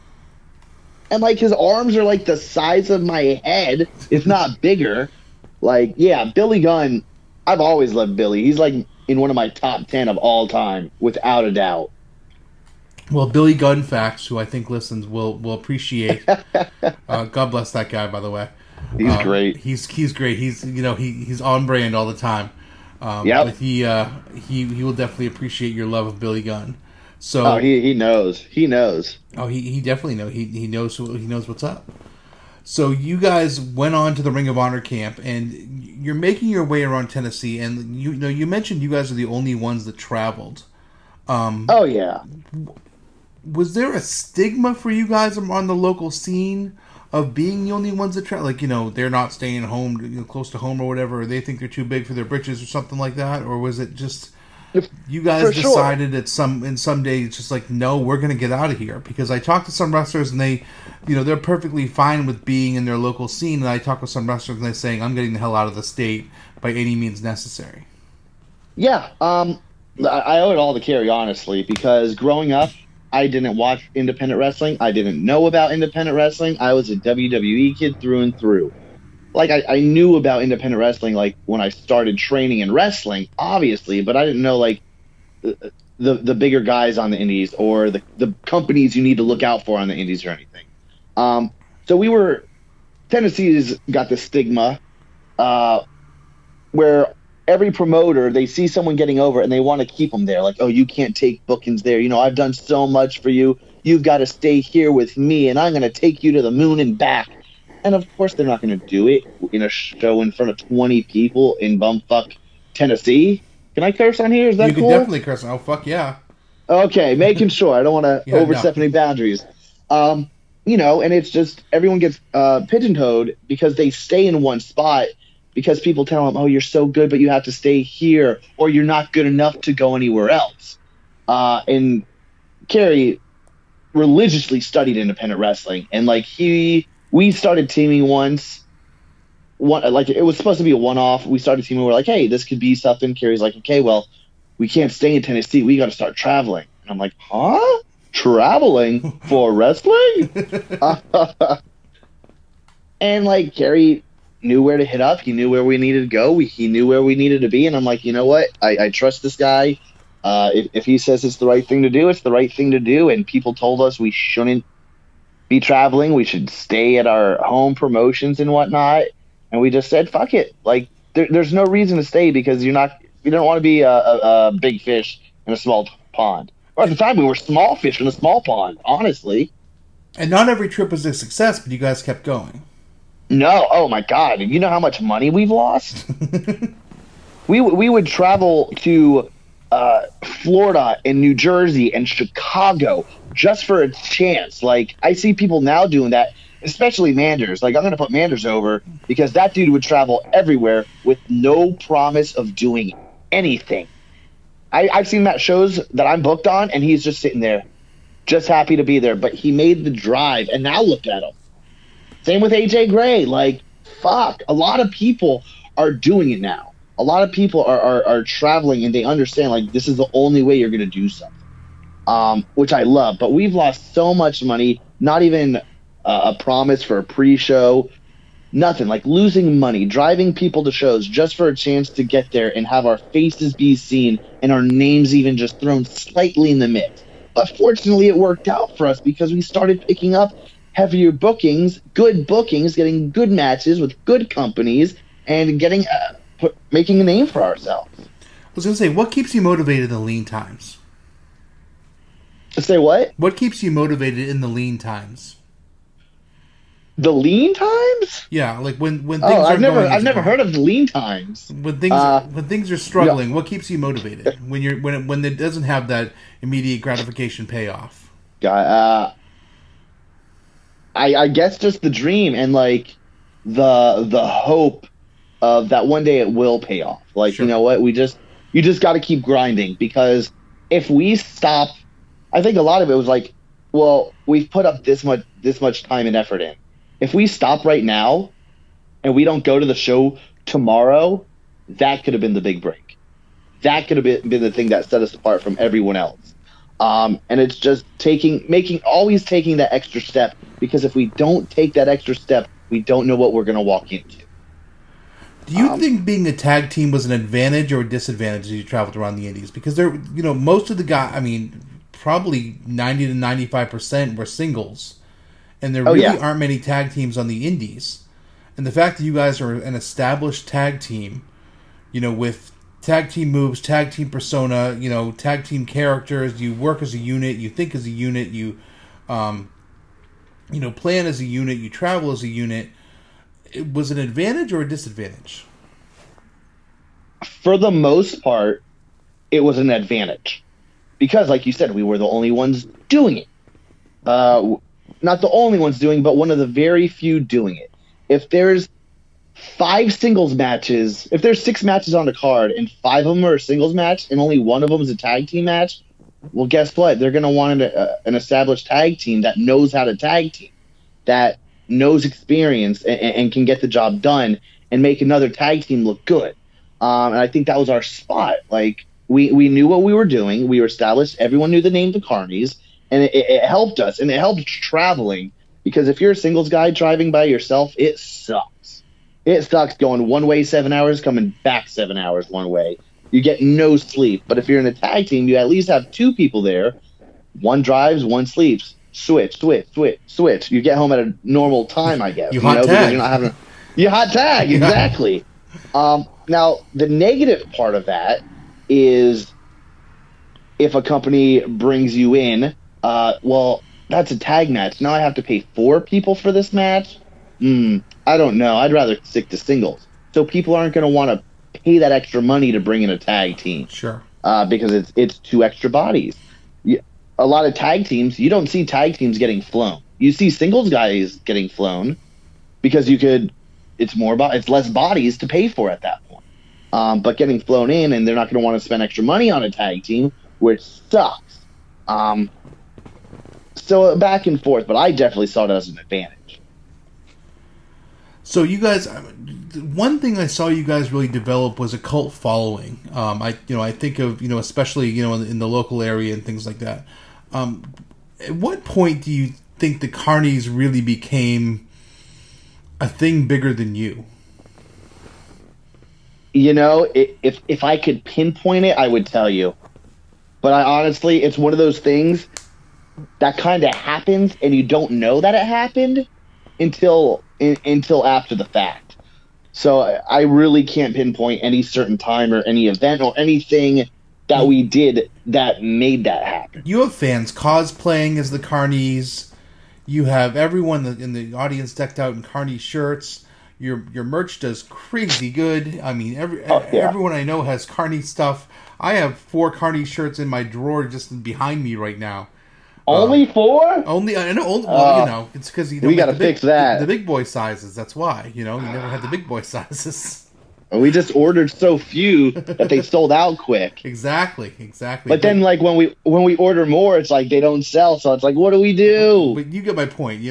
And like his arms are like the size of my head, if not bigger. Like, yeah, Billy Gunn. I've always loved Billy. He's like in one of my top 10 of all time, without a doubt. Well, Billy Gunn facts, who I think listens, will appreciate. God bless that guy, by the way. He's great. He's great. He's on brand all the time. Yep. But he will definitely appreciate your love of Billy Gunn. So he knows. He knows. Oh, he definitely knows. He knows what's up. So you guys went on to the Ring of Honor camp, and you're making your way around Tennessee. And you mentioned you guys are the only ones that traveled. Oh yeah. Was there a stigma for you guys on the local scene of being the only ones that travel? Like, they're not staying home, close to home or whatever, or they think they're too big for their britches or something like that? Or was it just you guys decided in some day it's just like, no, we're going to get out of here? Because I talked to some wrestlers and they, they're perfectly fine with being in their local scene. And I talk with some wrestlers and they're saying, I'm getting the hell out of the state by any means necessary. Yeah. I owe it all to Kerry, honestly, because growing up, I didn't watch independent wrestling. I didn't know about independent wrestling. I was a WWE kid through and through. Like, I knew about independent wrestling, like, when I started training in wrestling, obviously, but I didn't know, like, the bigger guys on the indies or the companies you need to look out for on the indies or anything. So Tennessee's got this stigma where every promoter, they see someone getting over and they want to keep them there. Like, oh, you can't take bookings there. I've done so much for you. You've got to stay here with me, and I'm going to take you to the moon and back. And, of course, they're not going to do it in a show in front of 20 people in bumfuck Tennessee. Can I curse on here? Is that cool? You can definitely curse. Oh, fuck yeah. Okay, making sure. I don't want to overstep any boundaries. And it's just everyone gets pigeon-toed because they stay in one spot because people tell them, oh, you're so good, but you have to stay here, or you're not good enough to go anywhere else. And Kerry religiously studied independent wrestling, and we started teaming once. It was supposed to be a one-off. We started teaming. We're like, hey, this could be something. Kerry's like, okay, well, we can't stay in Tennessee. We got to start traveling. And I'm like, huh? Traveling for wrestling? And Kerry knew where to hit up. He knew where we needed to go. He knew where we needed to be. And I'm like, you know what? I trust this guy. If he says it's the right thing to do, it's the right thing to do. And people told us we shouldn't be traveling. We should stay at our home promotions and whatnot. And we just said, fuck it. There's no reason to stay because you don't want to be a big fish in a small pond. Or at the time, we were small fish in a small pond, honestly. And not every trip was a success, but you guys kept going. No. Oh, my God. You know how much money we've lost? We would travel to Florida and New Jersey and Chicago just for a chance. I see people now doing that, especially Manders. I'm going to put Manders over because that dude would travel everywhere with no promise of doing anything. I've seen Matt shows that I'm booked on, and he's just sitting there, just happy to be there. But he made the drive, and now look at him. Same with AJ Gray. Fuck. A lot of people are doing it now. A lot of people are traveling, and they understand, this is the only way you're going to do something. which I love. But we've lost so much money, not even a promise for a pre-show, nothing. Like losing money, driving people to shows just for a chance to get there and have our faces be seen and our names even just thrown slightly in the mix. But fortunately, it worked out for us because we started picking up heavier bookings, getting good matches with good companies, and getting making a name for ourselves. I was going to say, what keeps you motivated in the lean times? Say what? What keeps you motivated in the lean times? The lean times? Yeah, like when things I've never heard of the lean times. When things are struggling, what keeps you motivated? When it doesn't have that immediate gratification payoff? I guess just the dream and like the hope of that one day it will pay off. Like, sure. You know what? You just got to keep grinding, because if we stop, I think a lot of it was like, well, we've put up this much time and effort in. If we stop right now and we don't go to the show tomorrow, that could have been the big break. That could have been the thing that set us apart from everyone else. And it's just always taking that extra step, because if we don't take that extra step, we don't know what we're going to walk into. Do you think being a tag team was an advantage or a disadvantage as you traveled around the Indies? Because most of the guys, I mean, probably 90 to 95% were singles. And there really aren't many tag teams on the Indies. And the fact that you guys are an established tag team, with tag team moves, tag team persona, tag team characters, you work as a unit, you think as a unit, you plan as a unit, you travel as a unit. It was an advantage or a disadvantage? For the most part, it was an advantage. Because, like you said, we were the only ones doing it. Not the only ones doing, but one of the very few doing it. If there's 5 singles matches, if there's 6 matches on the card and 5 of them are a singles match and only one of them is a tag team match, well, guess what? They're going to want an established tag team that knows how to tag team, that knows experience and can get the job done and make another tag team look good. And I think that was our spot. Like, we knew what we were doing. We were established. Everyone knew the name of the Carnies. And it helped us, and it helped traveling, because if you're a singles guy driving by yourself, it sucks. It sucks going one way 7 hours, coming back 7 hours one way. You get no sleep. But if you're in a tag team, you at least have 2 people there. One drives, one sleeps. Switch. You get home at a normal time, I guess. You hot tag. You're not having you hot tag, exactly. Now, the negative part of that is if a company brings you in, well, that's a tag match. Now I have to pay 4 people for this match? I don't know. I'd rather stick to singles. So people aren't going to want to pay that extra money to bring in a tag team. Sure. Because it's 2 extra bodies. A lot of tag teams, you don't see tag teams getting flown. You see singles guys getting flown because it's less bodies to pay for at that point. But getting flown in, and they're not going to want to spend extra money on a tag team, which sucks. So back and forth, but I definitely saw it as an advantage. So you guys, one thing I saw you guys really develop was a cult following. I think of, especially, in the local area and things like that. At what point do you think the Carnies really became a thing bigger than you? If I could pinpoint it, I would tell you. But honestly, it's one of those things that kind of happens, and you don't know that it happened until after the fact. So I really can't pinpoint any certain time or any event or anything that we did that made that happen. You have fans cosplaying as the Carnies. You have everyone in the audience decked out in Carney shirts. Your merch does crazy good. I mean, everyone I know has Carney stuff. I have 4 Carney shirts in my drawer just behind me right now. Only 4? Only I know. Well, it's because we got to fix that. The big boy sizes. That's why. You never had the big boy sizes. We just ordered so few that they sold out quick. Exactly. But then, like when we order more, it's like they don't sell. So it's like, what do we do? But you get my point.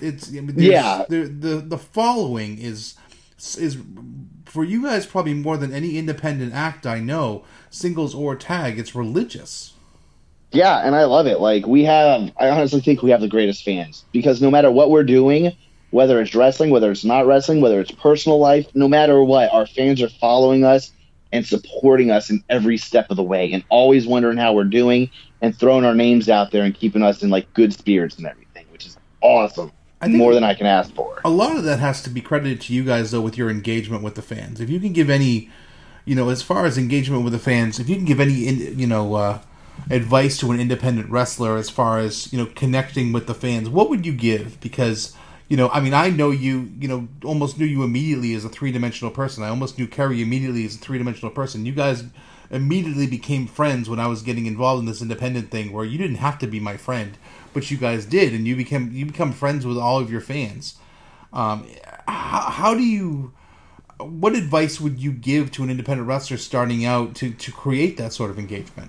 The following is for you guys probably more than any independent act I know, singles or tag. It's religious. Yeah, and I love it. Like I honestly think we have the greatest fans because no matter what we're doing, whether it's wrestling, whether it's not wrestling, whether it's personal life, no matter what, our fans are following us and supporting us in every step of the way and always wondering how we're doing and throwing our names out there and keeping us in like good spirits and everything, which is awesome. I think More than I can ask for. A lot of that has to be credited to you guys, though, with your engagement with the fans. If you can give any, as far as engagement with the fans, if you can give any, advice to an independent wrestler as far as, connecting with the fans, what would you give? Because, I know you, almost knew you immediately as a three-dimensional person. I almost knew Kerry immediately as a three-dimensional person. You guys immediately became friends when I was getting involved in this independent thing where you didn't have to be my friend, but you guys did, and you become friends with all of your fans. What advice would you give to an independent wrestler starting out to create that sort of engagement?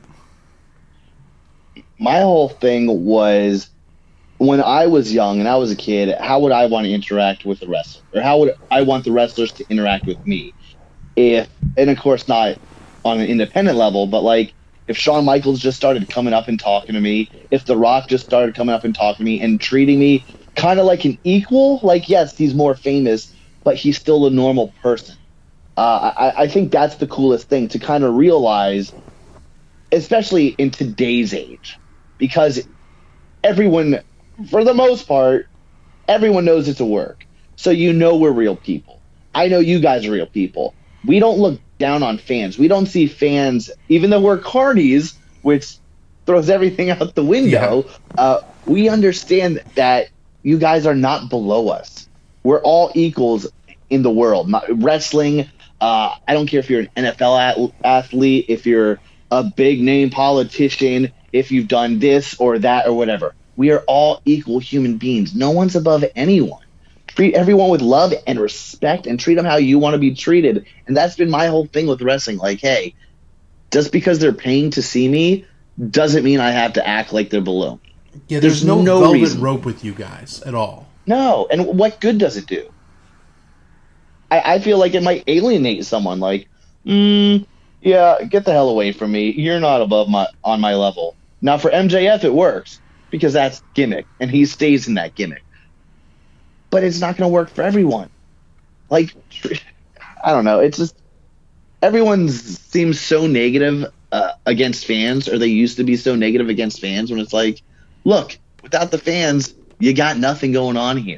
My whole thing was when I was young and I was a kid, how would I want to interact with the wrestler? Or how would I want the wrestlers to interact with me? And of course not on an independent level, but like if Shawn Michaels just started coming up and talking to me, if The Rock just started coming up and talking to me and treating me kind of like an equal, like yes, he's more famous, but he's still a normal person. I think that's the coolest thing to kind of realize, especially in today's age, because everyone, for the most part, everyone knows it's a work. So we're real people. I know you guys are real people. We don't look down on fans. We don't see fans, even though we're carnies, which throws everything out the window. Yeah. We understand that you guys are not below us. We're all equals in the world. Wrestling, I don't care if you're an NFL athlete, if you're a big name politician, if you've done this or that or whatever. We are all equal human beings. No one's above anyone. Treat everyone with love and respect and treat them how you want to be treated. And that's been my whole thing with wrestling. Like, hey, just because they're paying to see me doesn't mean I have to act like they're below me. Yeah, there's no velvet rope with you guys at all. No, and what good does it do? I feel like it might alienate someone. Like, yeah, get the hell away from me. You're not on my level. Now, for MJF, it works because that's gimmick, and he stays in that gimmick. But it's not going to work for everyone. Like, I don't know. It's just everyone seems so negative against fans, or they used to be so negative against fans. When it's like, look, without the fans, you got nothing going on here.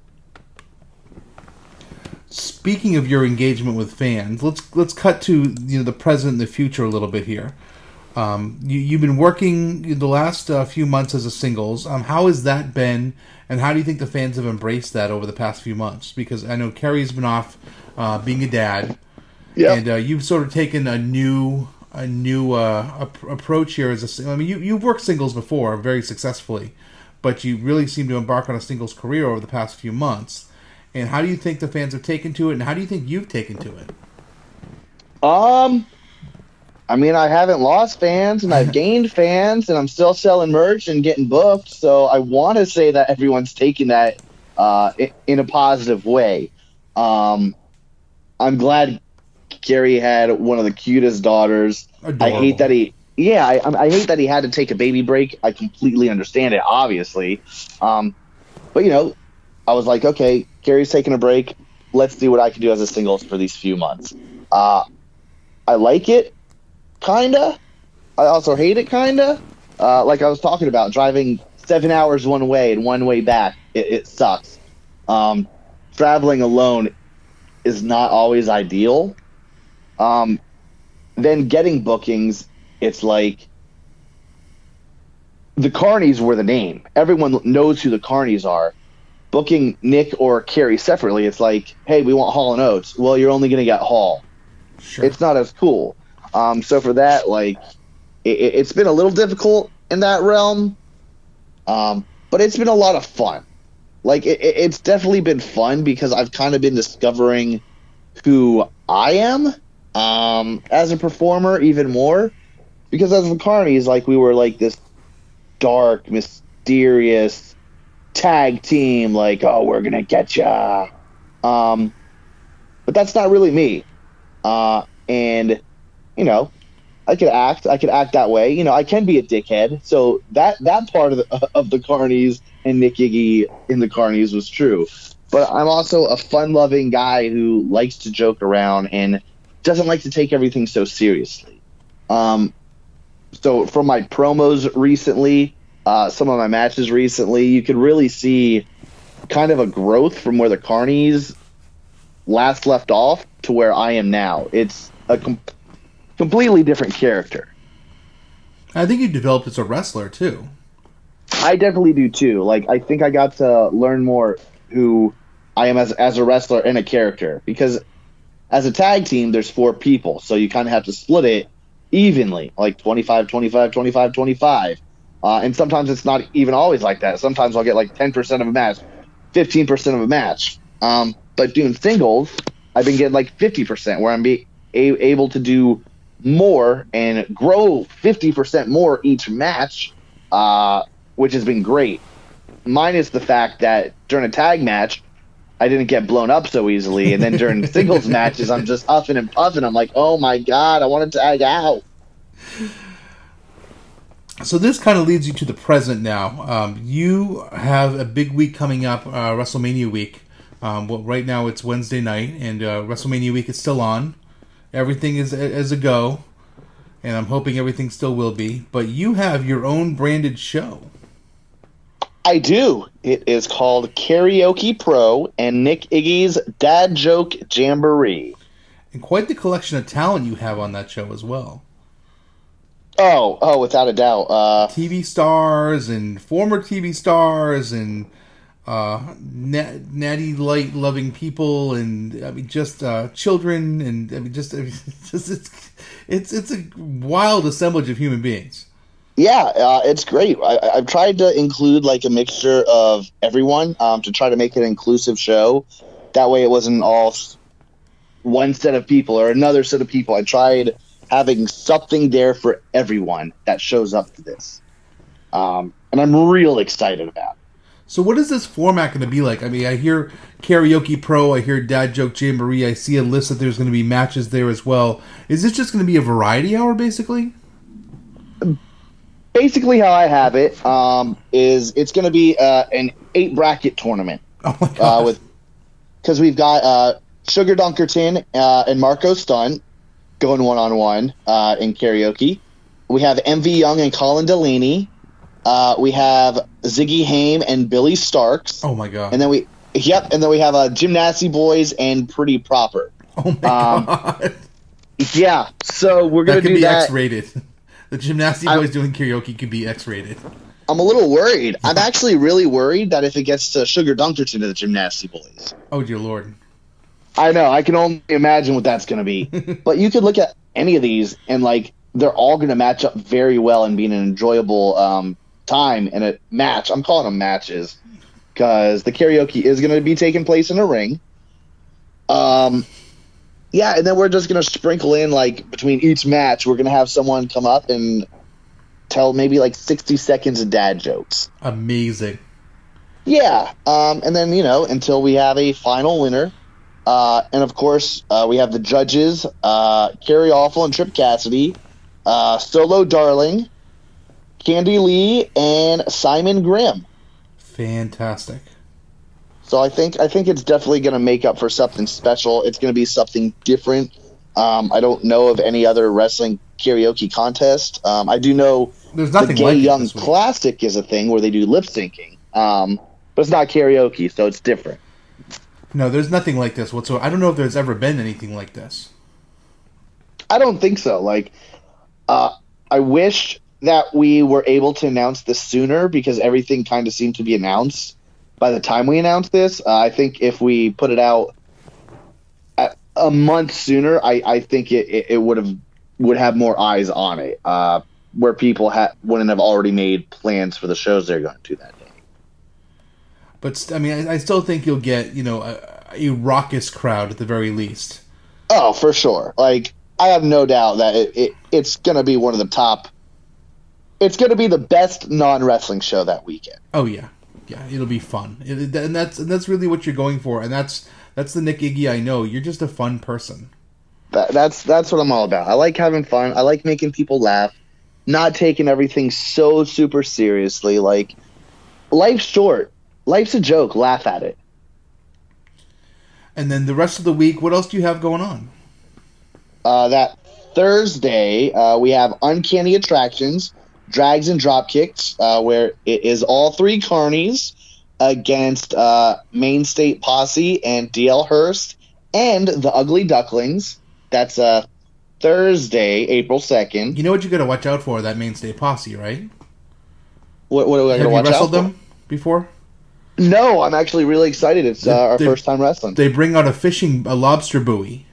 Speaking of your engagement with fans, let's cut to the present and the future a little bit here. You've been working the last few months as a singles. How has that been, and how do you think the fans have embraced that over the past few months? Because I know Kerry's been off being a dad, and you've sort of taken a new approach here as a. I mean, you've worked singles before very successfully, but you really seem to embark on a singles career over the past few months. And how do you think the fans have taken to it, and how do you think you've taken to it? I mean, I haven't lost fans, and I've gained fans, and I'm still selling merch and getting booked. So I want to say that everyone's taking that in a positive way. I'm glad Gary had one of the cutest daughters. Adorable. I hate that I hate that he had to take a baby break. I completely understand it, obviously. But I was like, okay, Gary's taking a break. Let's see what I can do as a singles for these few months. I like it, kinda. I also hate it, kinda. Like I was talking about, driving 7 hours one way and 1 way back, it sucks. Traveling alone is not always ideal. Then getting bookings, it's like the Carnies were the name. Everyone knows who the Carnies are. Booking Nick or Kerry separately, it's like, hey, we want Hall & Oates. Well, you're only going to get Hall. Sure. It's not as cool. So for that, like, it's been a little difficult in that realm, but it's been a lot of fun. Like, it's definitely been fun because I've kind of been discovering who I am as a performer even more. Because as the Carnies, like, we were like this dark, mysterious tag team, like, oh, we're gonna get ya. But that's not really me. And I could act that way. You know, I can be a dickhead. So that part of the Carnies and Nick Iggy in the Carnies was true. But I'm also a fun-loving guy who likes to joke around and doesn't like to take everything so seriously. So from my promos recently, some of my matches recently, you could really see kind of a growth from where the Carnies last left off to where I am now. It's a completely different character. I think you developed as a wrestler, too. I definitely do, too. Like, I think I got to learn more who I am as a wrestler and a character. Because as a tag team, there's 4 people, so you kind of have to split it evenly, like 25, 25, 25, 25. And sometimes it's not even always like that. Sometimes I'll get like 10% of a match, 15% of a match. But doing singles, I've been getting like 50%, where I'm able to do more and grow 50% more each match, which has been great. Minus the fact that during a tag match, I didn't get blown up so easily, and then during singles matches, I'm just huffing and puffing. I'm like, oh my god, I want to tag out. So this kind of leads you to the present now. You have a big week coming up, WrestleMania week. Well, right now it's Wednesday night, and WrestleMania week is still on. Everything is as a go, and I'm hoping everything still will be. But you have your own branded show. I do. It is called Karaoke Pro and Nick Iggy's Dad Joke Jamboree. And quite the collection of talent you have on that show as well. Oh, without a doubt. TV stars and former TV stars and natty light loving people, and I mean just children, and I mean just it's a wild assemblage of human beings. Yeah, it's great. I've tried to include like a mixture of everyone to try to make it an inclusive show. That way it wasn't all one set of people or another set of people. I tried having something there for everyone that shows up to this. And I'm real excited about it. So what is this format going to be like? I mean, I hear Karaoke Pro, I hear Dad Joke Jamboree, I see a list that there's going to be matches there as well. Is this just going to be a variety hour, basically? Basically, how I have it is it's going to be an 8-bracket tournament. Oh my god! Because we've got Sugar Dunkerton and Marco Stunt going 1-on-1 in karaoke. We have MV Young and Colin Delaney. We have Ziggy Haim and Billy Starks. Oh my god! And then we have Gymnasty Boys and Pretty Proper. Oh my god! Yeah, so we're gonna do that. That could be X-rated. The Gymnasty Boys doing karaoke could be X-rated. I'm a little worried. I'm actually really worried that if it gets to Sugar Dunkerton to the Gymnasty Boys. Oh dear lord! I know. I can only imagine what that's going to be. But you could look at any of these, and like they're all going to match up very well and be an enjoyable time in a match. I'm calling them matches because the karaoke is going to be taking place in a ring. Yeah, and then we're just going to sprinkle in, like, between each match, we're going to have someone come up and tell maybe, like, 60 seconds of dad jokes. Amazing. Yeah, and then, you know, until we have a final winner. And, of course, we have the judges, Carrie Awful and Trip Cassidy, Solo Darling, Candy Lee, and Simon Grimm. Fantastic. So I think it's definitely going to make up for something special. It's going to be something different. I don't know of any other wrestling karaoke contest. I do know there's nothing the Gay like Young Classic is a thing where they do lip syncing, but it's not karaoke, so it's different. No, there's nothing like this whatsoever. I don't know if there's ever been anything like this. I don't think so. Like, I wish that we were able to announce this sooner because everything kind of seemed to be announced by the time we announced this. I think if we put it out a month sooner, I think it would have more eyes on it, where people wouldn't have already made plans for the shows they're going to that day. But I mean, I still think you'll get a raucous crowd at the very least. Oh, for sure. Like, I have no doubt that it's going to be one of the top. It's going to be the best non-wrestling show that weekend. Oh yeah. Yeah, it'll be fun, and that's really what you're going for, and that's the Nick Iggy I know. You're just a fun person. That's what I'm all about. I like having fun. I like making people laugh, not taking everything so super seriously. Like, life's short. Life's a joke. Laugh at it. And then the rest of the week, what else do you have going on? That Thursday, we have Uncanny Attractions, Drags and Dropkicks, where it is all three carnies against Main State Posse and DL Hurst and the Ugly Ducklings. That's Thursday, April 2nd. You know what you got to watch out for, that Main State Posse, right? What do I got to watch out for? Have you wrestled them before? No, I'm actually really excited. It's our first time wrestling. They bring out a lobster buoy.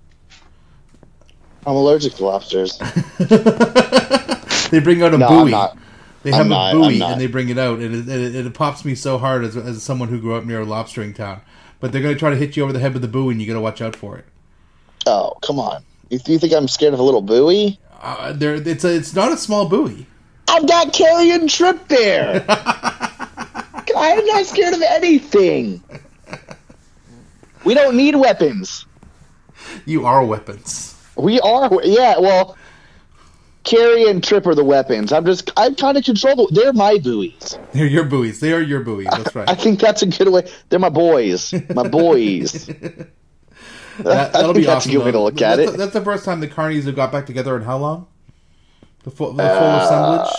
I'm allergic to lobsters. They bring out a buoy. I'm not. They have a buoy and they bring it out, and it pops me so hard as someone who grew up near a lobstering town. But they're going to try to hit you over the head with the buoy, and you got to watch out for it. Oh, come on! You think I'm scared of a little buoy? It's not a small buoy. I've got Carrion Trip there. I'm not scared of anything. We don't need weapons. You are weapons. We are, yeah. Well, Carrie and Trip are the weapons. I'm kind of control. They're my buoys. They're your buoys. They are your buoys. That's right. I think that's a good way. They're my boys. My boys. That'll be awesome. That's a good way to look at it. That's the first time the Carnies have got back together in how long? The full assemblage?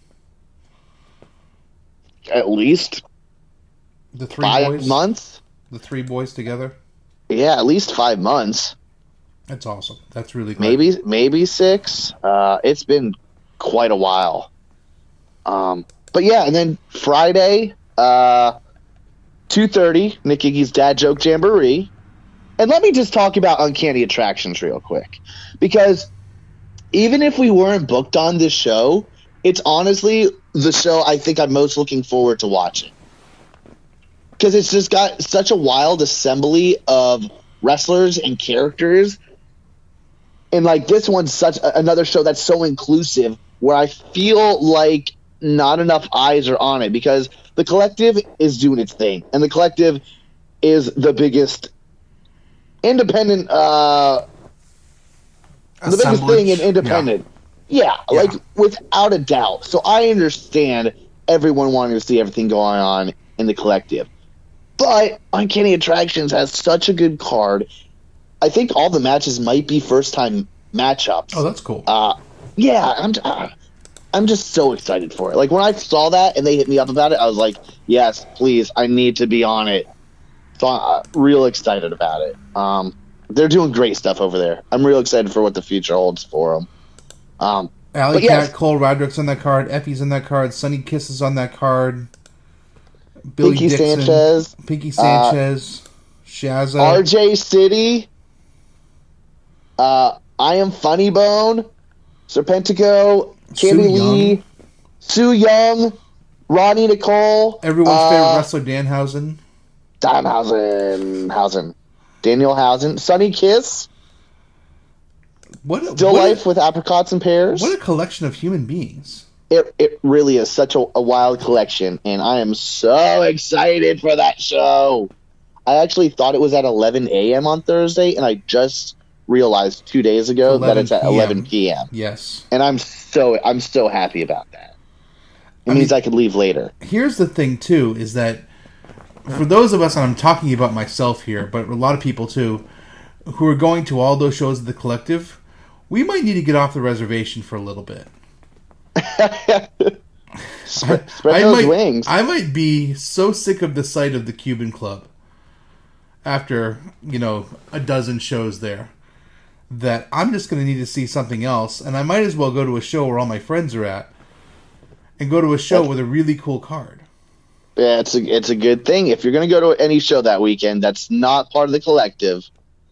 At least the 3 5 months. The 3 boys together? Yeah, at least 5 months. That's awesome. That's really great. Maybe 6. It's been quite a while. But yeah, and then Friday, 2:30, Nick Iggy's Dad Joke Jamboree. And let me just talk about Uncanny Attractions real quick. Because even if we weren't booked on this show, it's honestly the show I think I'm most looking forward to watching. Because it's just got such a wild assembly of wrestlers and characters. And like this one's such another show that's so inclusive where I feel like not enough eyes are on it because the Collective is doing its thing. And the Collective is the biggest independent the biggest thing in independent. Yeah, like without a doubt. So I understand everyone wanting to see everything going on in the Collective. But Uncanny Attractions has such a good card. I think all the matches might be first-time matchups. Oh, that's cool. Yeah, I'm just so excited for it. Like, when I saw that and they hit me up about it, I was like, yes, please, I need to be on it. So I'm real excited about it. They're doing great stuff over there. I'm real excited for what the future holds for them. Alley Cat, Cole Roderick's on that card. Effie's on that card. Sunny Kiss is on that card. Billy Pinky Dixon, Sanchez. Pinky Sanchez. Shazza. RJ City. I Am Funny Bone. Serpentico. Candy Lee. Sue Young. Ronnie Nicole. Everyone's favorite wrestler, Danhausen. Daniel Housen. Sunny Kiss. Still Life with Apricots and Pears. What a collection of human beings. It really is such a wild collection, and I am so excited for that show. I actually thought it was at 11 a.m. on Thursday, and I just realized 2 days ago that it's at 11 p.m. Yes. And I'm so happy about that. It means I could leave later. Here's the thing, too, is that for those of us, and I'm talking about myself here, but a lot of people, too, who are going to all those shows at the Collective, we might need to get off the reservation for a little bit. Spread those wings. I might be so sick of the sight of the Cuban Club after, a dozen shows there that I'm just going to need to see something else, and I might as well go to a show where all my friends are at and go to a show with a really cool card. Yeah, it's a good thing. If you're going to go to any show that weekend that's not part of the Collective,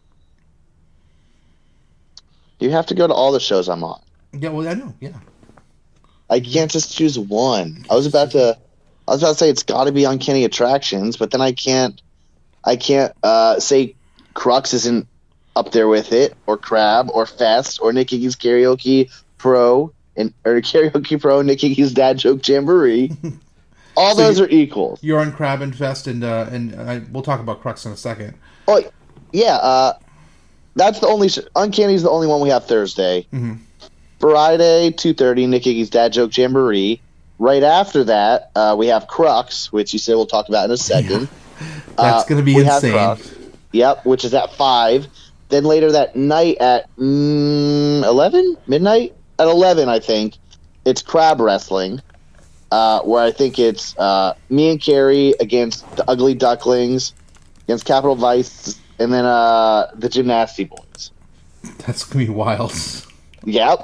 you have to go to all the shows I'm on. Yeah, well, I know, yeah. I can't just choose one. I was about to say it's got to be Uncanny Attractions, but then I can't say Crux isn't up there with it, or Crab, or Fest, or Nick Iggy's Karaoke Pro, or Karaoke Pro, Nick Iggy's Dad Joke Jamboree. All so those are equals. You're on Crab and Fest, and we'll talk about Crux in a second. Oh, yeah. that's the only Uncanny's the only one we have Thursday. Mm-hmm. Friday 2:30, Nick Iggy's Dad Joke Jamboree. Right after that, we have Crux, which you said we'll talk about in a second. That's going to be insane. Yep, which is at 5. Then later that night at 11? Midnight? At 11, I think. It's Crab Wrestling, where I think it's me and Carrie against the Ugly Ducklings, against Capital Vice, and then the Gymnasty Boys. That's going to be wild. Yep.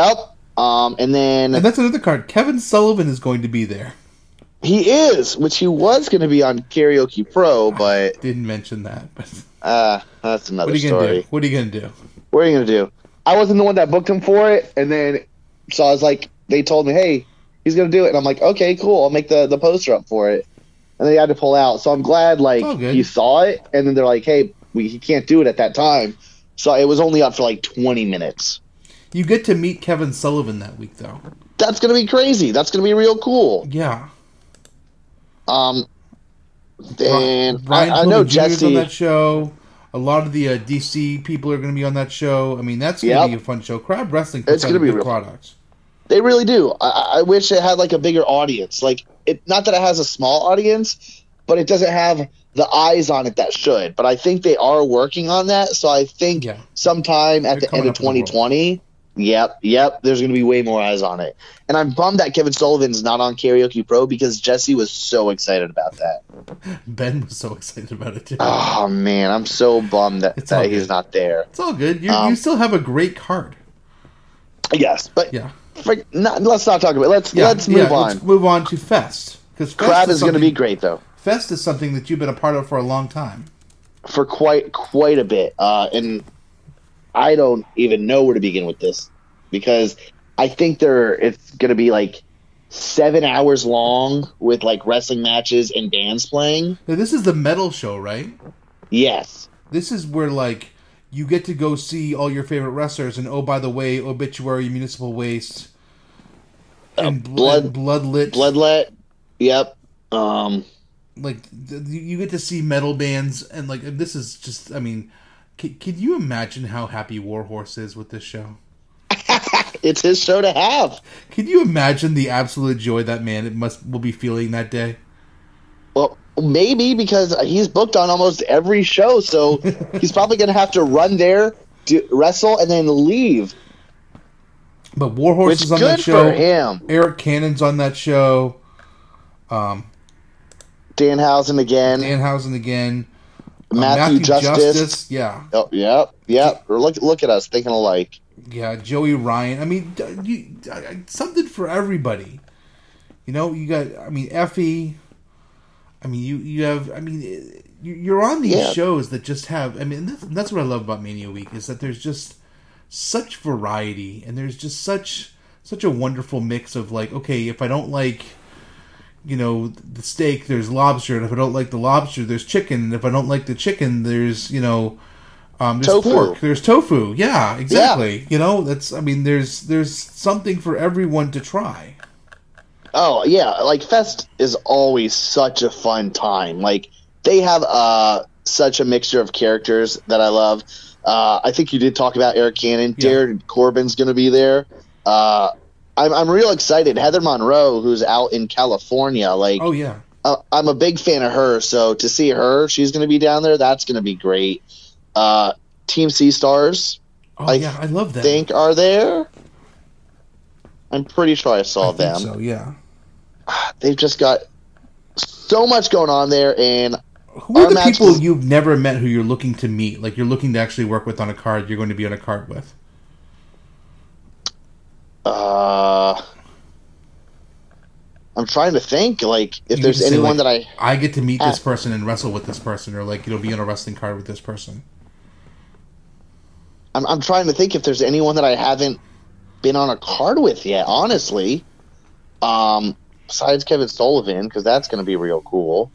And that's another card. Kevin Sullivan is going to be there. He is, which he was going to be on Karaoke Pro, but didn't mention that. But that's another story. What are you going to do? What are you going to do? I wasn't the one that booked him for it, and then so I was like, they told me, hey, he's going to do it, and I'm like, okay, cool, I'll make the poster up for it, and they had to pull out. So I'm glad he saw it, and then they're like, hey, he can't do it at that time. So it was only up for 20 minutes. You get to meet Kevin Sullivan that week, though. That's going to be crazy. That's going to be real cool. Yeah. Then Brian I know Jesse on that show. A lot of the DC people are going to be on that show. I mean, that's going to be a fun show. Crab Wrestling puts out good products. They really do. I wish it had a bigger audience. Not that it has a small audience, but it doesn't have the eyes on it that should. But I think they are working on that. So I think sometime at the end of 2020. Yep. There's going to be way more eyes on it. And I'm bummed that Kevin Sullivan's not on Karaoke Pro because Jesse was so excited about that. Ben was so excited about it, too. Oh, man. I'm so bummed that he's not there. It's all good. You still have a great card. Yes, but let's not talk about it. Let's move on. Let's move on to Fest. Because Crab is going to be great, though. Fest is something that you've been a part of for a long time. For quite a bit. And I don't even know where to begin with this because I think it's going to be 7 hours long with wrestling matches and bands playing. Now, this is the metal show, right? Yes. This is where you get to go see all your favorite wrestlers, and oh, by the way, Obituary, Municipal Waste, and Bloodlet. Yep. You get to see metal bands, and this is just, I mean, can you imagine how happy Warhorse is with this show? It's his show to have. Can you imagine the absolute joy that man will be feeling that day? Well, maybe because he's booked on almost every show, so he's probably going to have to run there, wrestle, and then leave. But Warhorse is on that show. For him. Eric Cannon's on that show. Danhausen again. Matthew Justice. Yeah. Oh, yep. Look at us thinking alike. Yeah, Joey Ryan. I mean, something for everybody. You got. I mean, Effie. I mean, you have. I mean, you're on these shows that just have. I mean, that's what I love about Mania Week is that there's just such variety and there's just such a wonderful mix of okay, if I don't like, the steak, there's lobster, and if I don't like the lobster, there's chicken, and if I don't like the chicken, there's there's tofu. Pork, there's tofu. Yeah, exactly. Yeah. That's. I mean, there's something for everyone to try. Oh yeah, Fest is always such a fun time. They have such a mixture of characters that I love. I think you did talk about Eric Cannon. Yeah. Jared Corbin's going to be there. I'm real excited. Heather Monroe, who's out in California, oh yeah, I'm a big fan of her. So to see her, she's going to be down there. That's going to be great. Team Sea Stars. Oh yeah, I love that. Think are there? I'm pretty sure I saw them. So yeah, they've just got so much going on there. And who are the people you've never met who you're looking to meet? You're looking to actually work with on a card. You're going to be on a card with. I'm trying to think, if there's anyone that I get to meet this person and wrestle with this person, or be on a wrestling card with this person. I'm trying to think if there's anyone that I haven't been on a card with yet, honestly. Besides Kevin Sullivan, because that's going to be real cool.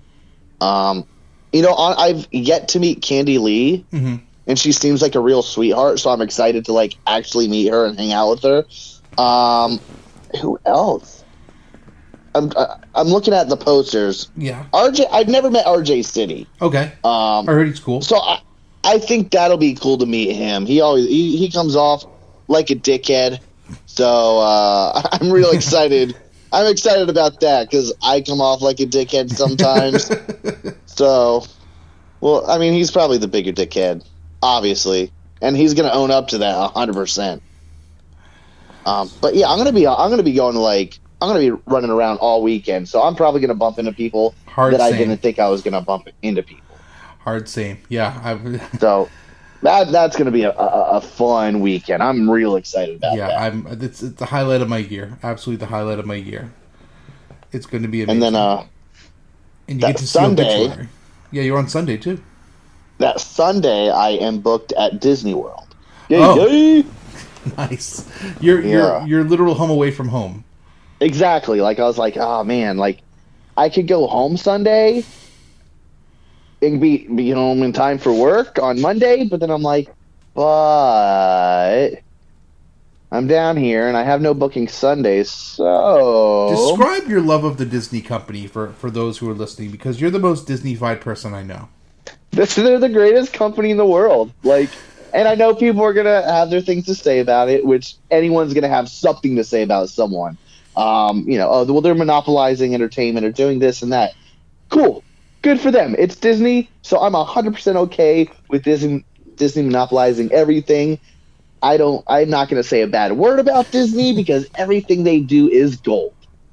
I've yet to meet Candy Lee, and she seems like a real sweetheart, so I'm excited to, actually meet her and hang out with her. Who else? I'm looking at the posters. Yeah. RJ, I've never met RJ City. Okay. I heard he's cool. So I think that'll be cool to meet him. He comes off like a dickhead, so I'm real excited. I'm excited about that because I come off like a dickhead sometimes. So, well, I mean, he's probably the bigger dickhead, obviously, and he's gonna own up to that 100%. But yeah, I'm gonna be running around all weekend, so I'm probably gonna bump into people I didn't think I was gonna bump into people. Hard same, yeah. So that's gonna be a fun weekend. I'm real excited about that. Yeah, it's the highlight of my year. Absolutely the highlight of my year. It's going to be amazing. And then and you get to Sunday, see Obituary. Yeah, you're on Sunday too. That Sunday, I am booked at Disney World. Yay, yay! Nice. You're literal home away from home. Exactly. Like I was like, oh man, like I could go home Sunday and be home in time for work on Monday, but then I'm like, but I'm down here and I have no booking Sundays, so describe your love of the Disney company for those who are listening, because you're the most Disney-fied person I know. They're the greatest company in the world. Like, and I know people are gonna have their things to say about it, which anyone's gonna have something to say about someone. They're monopolizing entertainment or doing this and that. Cool. Good for them. It's Disney, so I'm 100% okay with Disney monopolizing everything. I'm not going to say a bad word about Disney because everything they do is gold.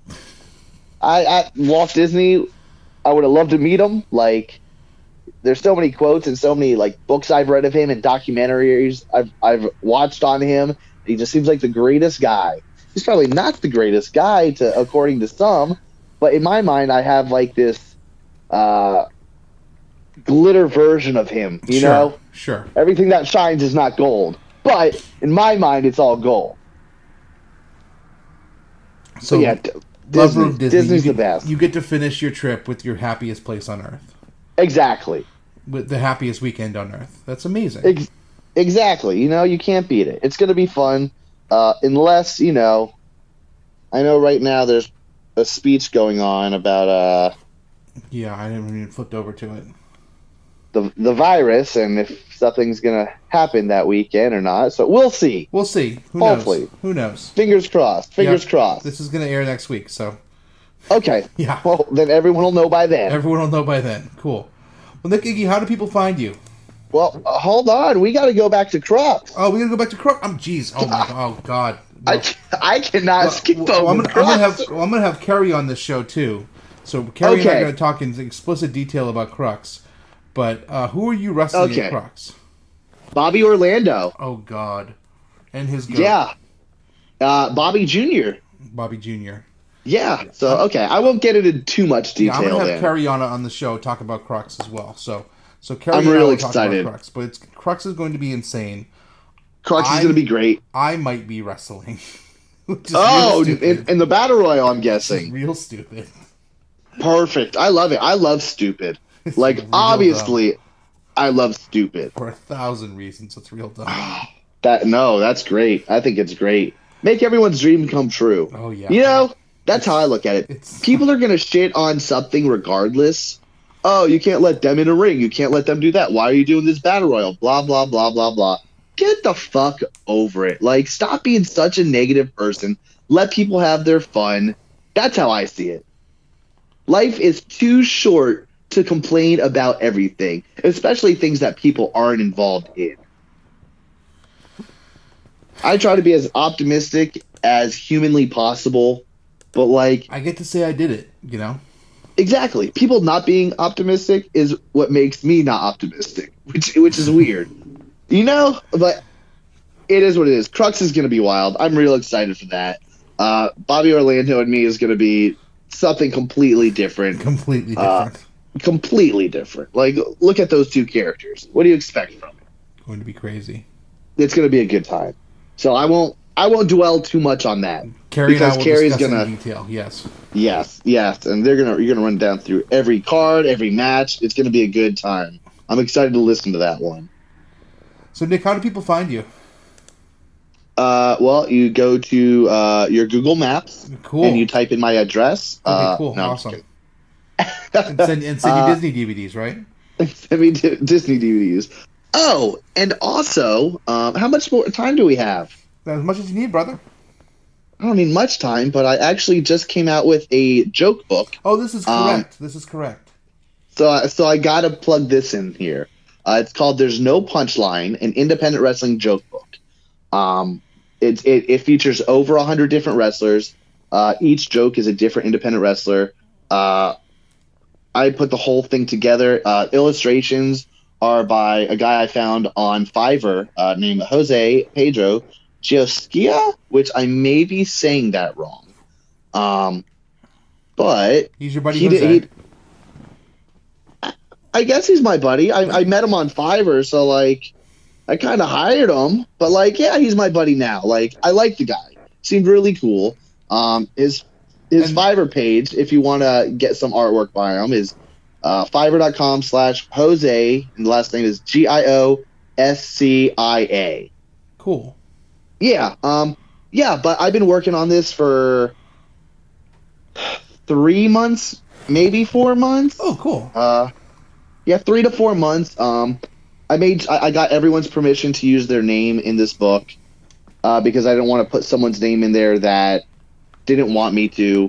I Walt Disney, I would have loved to meet him. Like, there's so many quotes and so many like books I've read of him and documentaries I've watched on him. He just seems like the greatest guy. He's probably not the greatest guy according to some, but in my mind, I have like this glitter version of him. You know, sure. Everything that shines is not gold, but in my mind, it's all gold. So yeah, Disney's the best. You get to finish your trip with your happiest place on earth. Exactly. With the happiest weekend on earth. That's amazing. Exactly. You can't beat it. It's going to be fun. Unless, I know right now there's a speech going on about yeah, I didn't even flip over to it. The virus and if something's going to happen that weekend or not. So we'll see. Hopefully. Knows? Who knows? Fingers crossed. Fingers crossed. This is going to air next week, so. Okay. Yeah. Well, then everyone will know by then. Cool. Well, Nick Iggy, how do people find you? Well, hold on. We got to go back to Crux. Oh, we got to go back to Crux. Jeez. Oh, my God. Oh, God. Well, I cannot skip over Crux. I'm going to have Kerry on this show, too. So Kerry and I are going to talk in explicit detail about Crux. But who are you wrestling at Crux? Bobby Orlando. Oh, God. And his goat. Yeah. Bobby Jr. Bobby Jr. Yeah. So, okay. I won't get into too much detail. I'm going to have Kerry on the show talk about Crux as well. So Kerry I'm really excited. Talk about Crux. But Crux is going to be insane. Crux is going to be great. I might be wrestling. In the Battle Royal, I'm guessing. Real stupid. Perfect. I love it. I love stupid. Like, obviously, dumb. I love stupid. For 1,000 reasons, it's real dumb. That's great. I think it's great. Make everyone's dream come true. Oh, yeah. That's how I look at it. People are going to shit on something regardless. Oh, you can't let them in a ring. You can't let them do that. Why are you doing this Battle Royal? Blah, blah, blah, blah, blah. Get the fuck over it. Like, stop being such a negative person. Let people have their fun. That's how I see it. Life is too short to complain about everything, especially things that people aren't involved in. I try to be as optimistic as humanly possible, but like... I get to say I did it, Exactly. People not being optimistic is what makes me not optimistic, which is weird. But it is what it is. Crux is going to be wild. I'm real excited for that. Bobby Orlando and me is going to be something completely different. Completely different. Completely different. Like, look at those two characters. What do you expect from it? Going to be crazy. It's going to be a good time. So I won't dwell too much on that. Carrie and I will discuss in detail. Yes. Yes, and you're gonna run down through every card, every match. It's gonna be a good time. I'm excited to listen to that one. So Nick, how do people find you? Well, you go to your Google Maps, cool, and you type in my address. Okay, cool, no, awesome. and send you Disney DVDs, right? Send me Disney DVDs. Oh, and also, how much more time do we have? As much as you need, brother. I don't need much time, but I actually just came out with a joke book. Oh, this is correct. This is correct. So I gotta plug this in here. It's called "There's No Punchline," an independent wrestling joke book. It features over 100 different wrestlers. Each joke is a different independent wrestler. I put the whole thing together. Illustrations are by a guy I found on Fiverr named Jose Pedro Gioskia, which I may be saying that wrong. But he's your buddy Jose. I guess he's my buddy. I met him on Fiverr, so like I kind of hired him. But like, yeah, he's my buddy now. Like, I like the guy. Seemed really cool. His Fiverr page, if you want to get some artwork by him, is fiverr.com/Jose, and the last name is Gioscia. Cool. Yeah. But I've been working on this for 3 months, maybe 4 months. Oh, cool. 3 to 4 months. I got everyone's permission to use their name in this book because I didn't want to put someone's name in there that didn't want me to.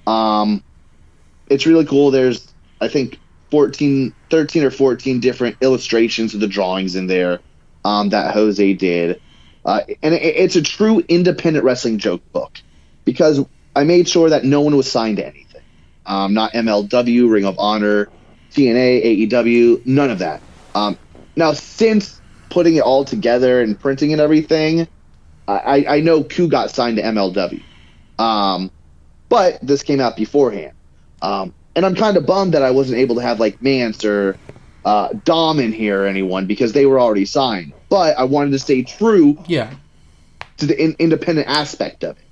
It's really cool. There's, I think, 13 or 14 different illustrations of the drawings in there that Jose did. And it's a true independent wrestling joke book because I made sure that no one was signed to anything. Not MLW, Ring of Honor, TNA, AEW, none of that. Now, since putting it all together and printing and everything, I know Q got signed to MLW. But this came out beforehand. And I'm kind of bummed that I wasn't able to have like Mance or Dom in here or anyone because they were already signed. But I wanted to stay true to the independent aspect of it.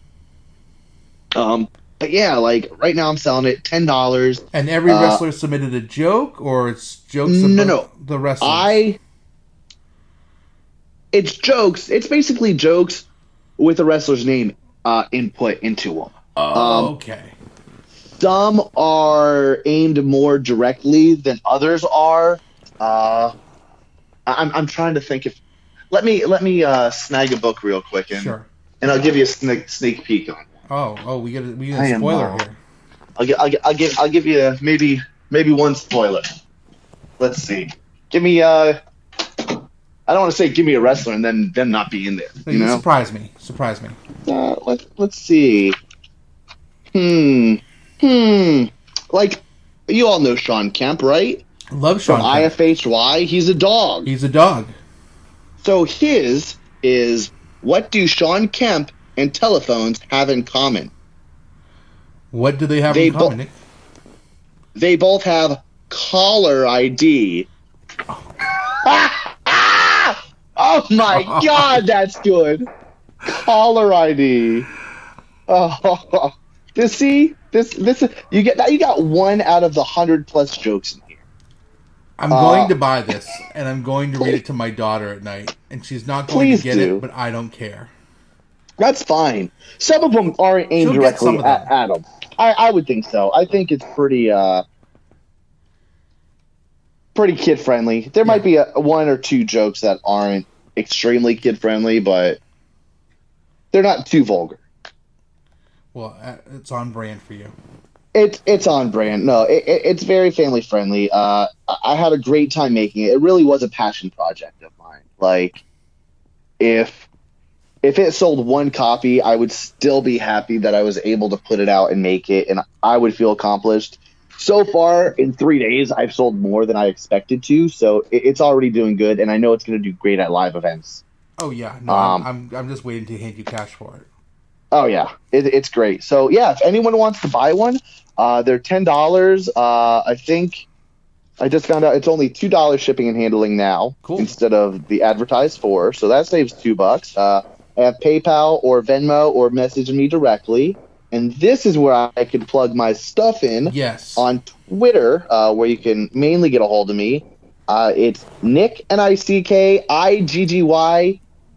But yeah, like right now I'm selling it $10. And every wrestler submitted a joke, or it's jokes about the wrestlers? It's jokes. It's basically jokes with a wrestler's name input into them. Oh, okay. Some are aimed more directly than others are. I'm trying to think if. Let me snag a book real quick and I'll give you a sneak peek on it. Oh, we get a spoiler here. I'll give you maybe one spoiler. Let's see. Give me I don't want to say give me a wrestler and then them not be in there. You know? Surprise me. Let's see. Like, you all know Sean Kemp, right? Love Sean Kemp. From IFHY, he's a dog. So his is, what do Sean Kemp and telephones have in common? What do they have in common, Nick? They both have caller ID. Oh my God, that's good. Caller ID. Oh, this you got one out of the 100+ jokes in here. I'm going to buy this, and I'm going to read it to my daughter at night, and she's not going to get it, but I don't care. That's fine. Some of them aren't aimed directly at them. I would think so. I think it's pretty kid friendly. There might be one or two jokes that aren't extremely kid friendly, but they're not too vulgar. Well, it's on brand for you. It's on brand. No, it's very family friendly. I had a great time making it. It really was a passion project of mine. Like, if it sold one copy, I would still be happy that I was able to put it out and make it, and I would feel accomplished. So far, in 3 days, I've sold more than I expected to, so it's already doing good, and I know it's going to do great at live events. Oh yeah, no, I'm just waiting to hand you cash for it. Oh yeah, it's great. So yeah, if anyone wants to buy one, they're $10. I think I just found out it's only $2 shipping and handling now, instead of the advertised $4. So that saves $2. I have PayPal or Venmo, or message me directly. And this is where I can plug my stuff in. Yes. On Twitter, where you can mainly get a hold of me. It's Nick, NICKIGGY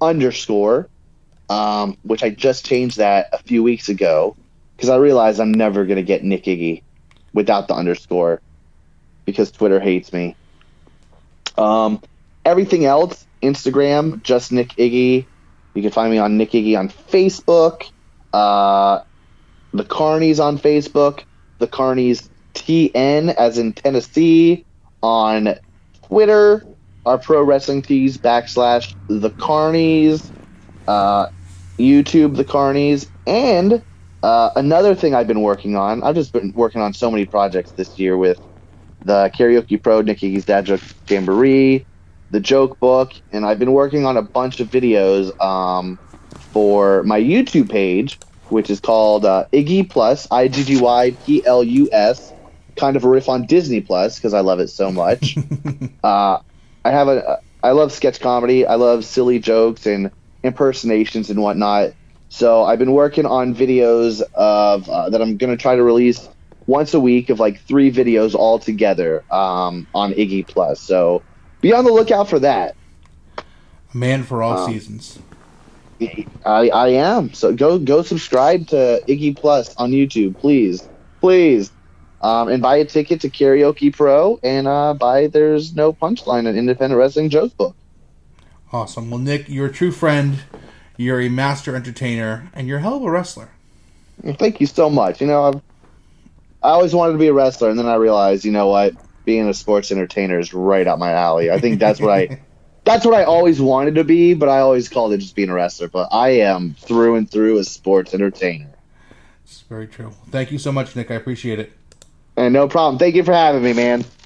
_, which I just changed that a few weeks ago because I realized I'm never going to get Nick Iggy without the underscore because Twitter hates me. everything else, Instagram, just Nick Iggy. You can find me on Nick Iggy on Facebook. The Carnies on Facebook. The Carnies TN, as in Tennessee, on Twitter. Our Pro Wrestling Tees / The Carnies. YouTube, The Carnies. And another thing I've been working on, I've just been working on so many projects this year with the Karaoke Pro, Nick Iggy's Dad Joke Jamboree, the Joke Book, and I've been working on a bunch of videos for my YouTube page, which is called Iggy Plus, IGGY+, kind of a riff on Disney Plus because I love it so much. I love sketch comedy. I love silly jokes and impersonations and whatnot. So I've been working on videos of that I'm going to try to release once a week of like 3 videos all together on Iggy Plus. So be on the lookout for that. A man for all seasons. I am. So go subscribe to Iggy Plus on YouTube, please. Please. And buy a ticket to Karaoke Pro and buy There's No Punchline, an independent wrestling joke book. Awesome. Well, Nick, you're a true friend. You're a master entertainer, and you're a hell of a wrestler. Thank you so much. You know, I always wanted to be a wrestler, and then I realized, you know what, being a sports entertainer is right up my alley. I think that's what I always wanted to be, but I always called it just being a wrestler. But I am through and through a sports entertainer. It's very true. Thank you so much, Nick. I appreciate it. And no problem. Thank you for having me, man.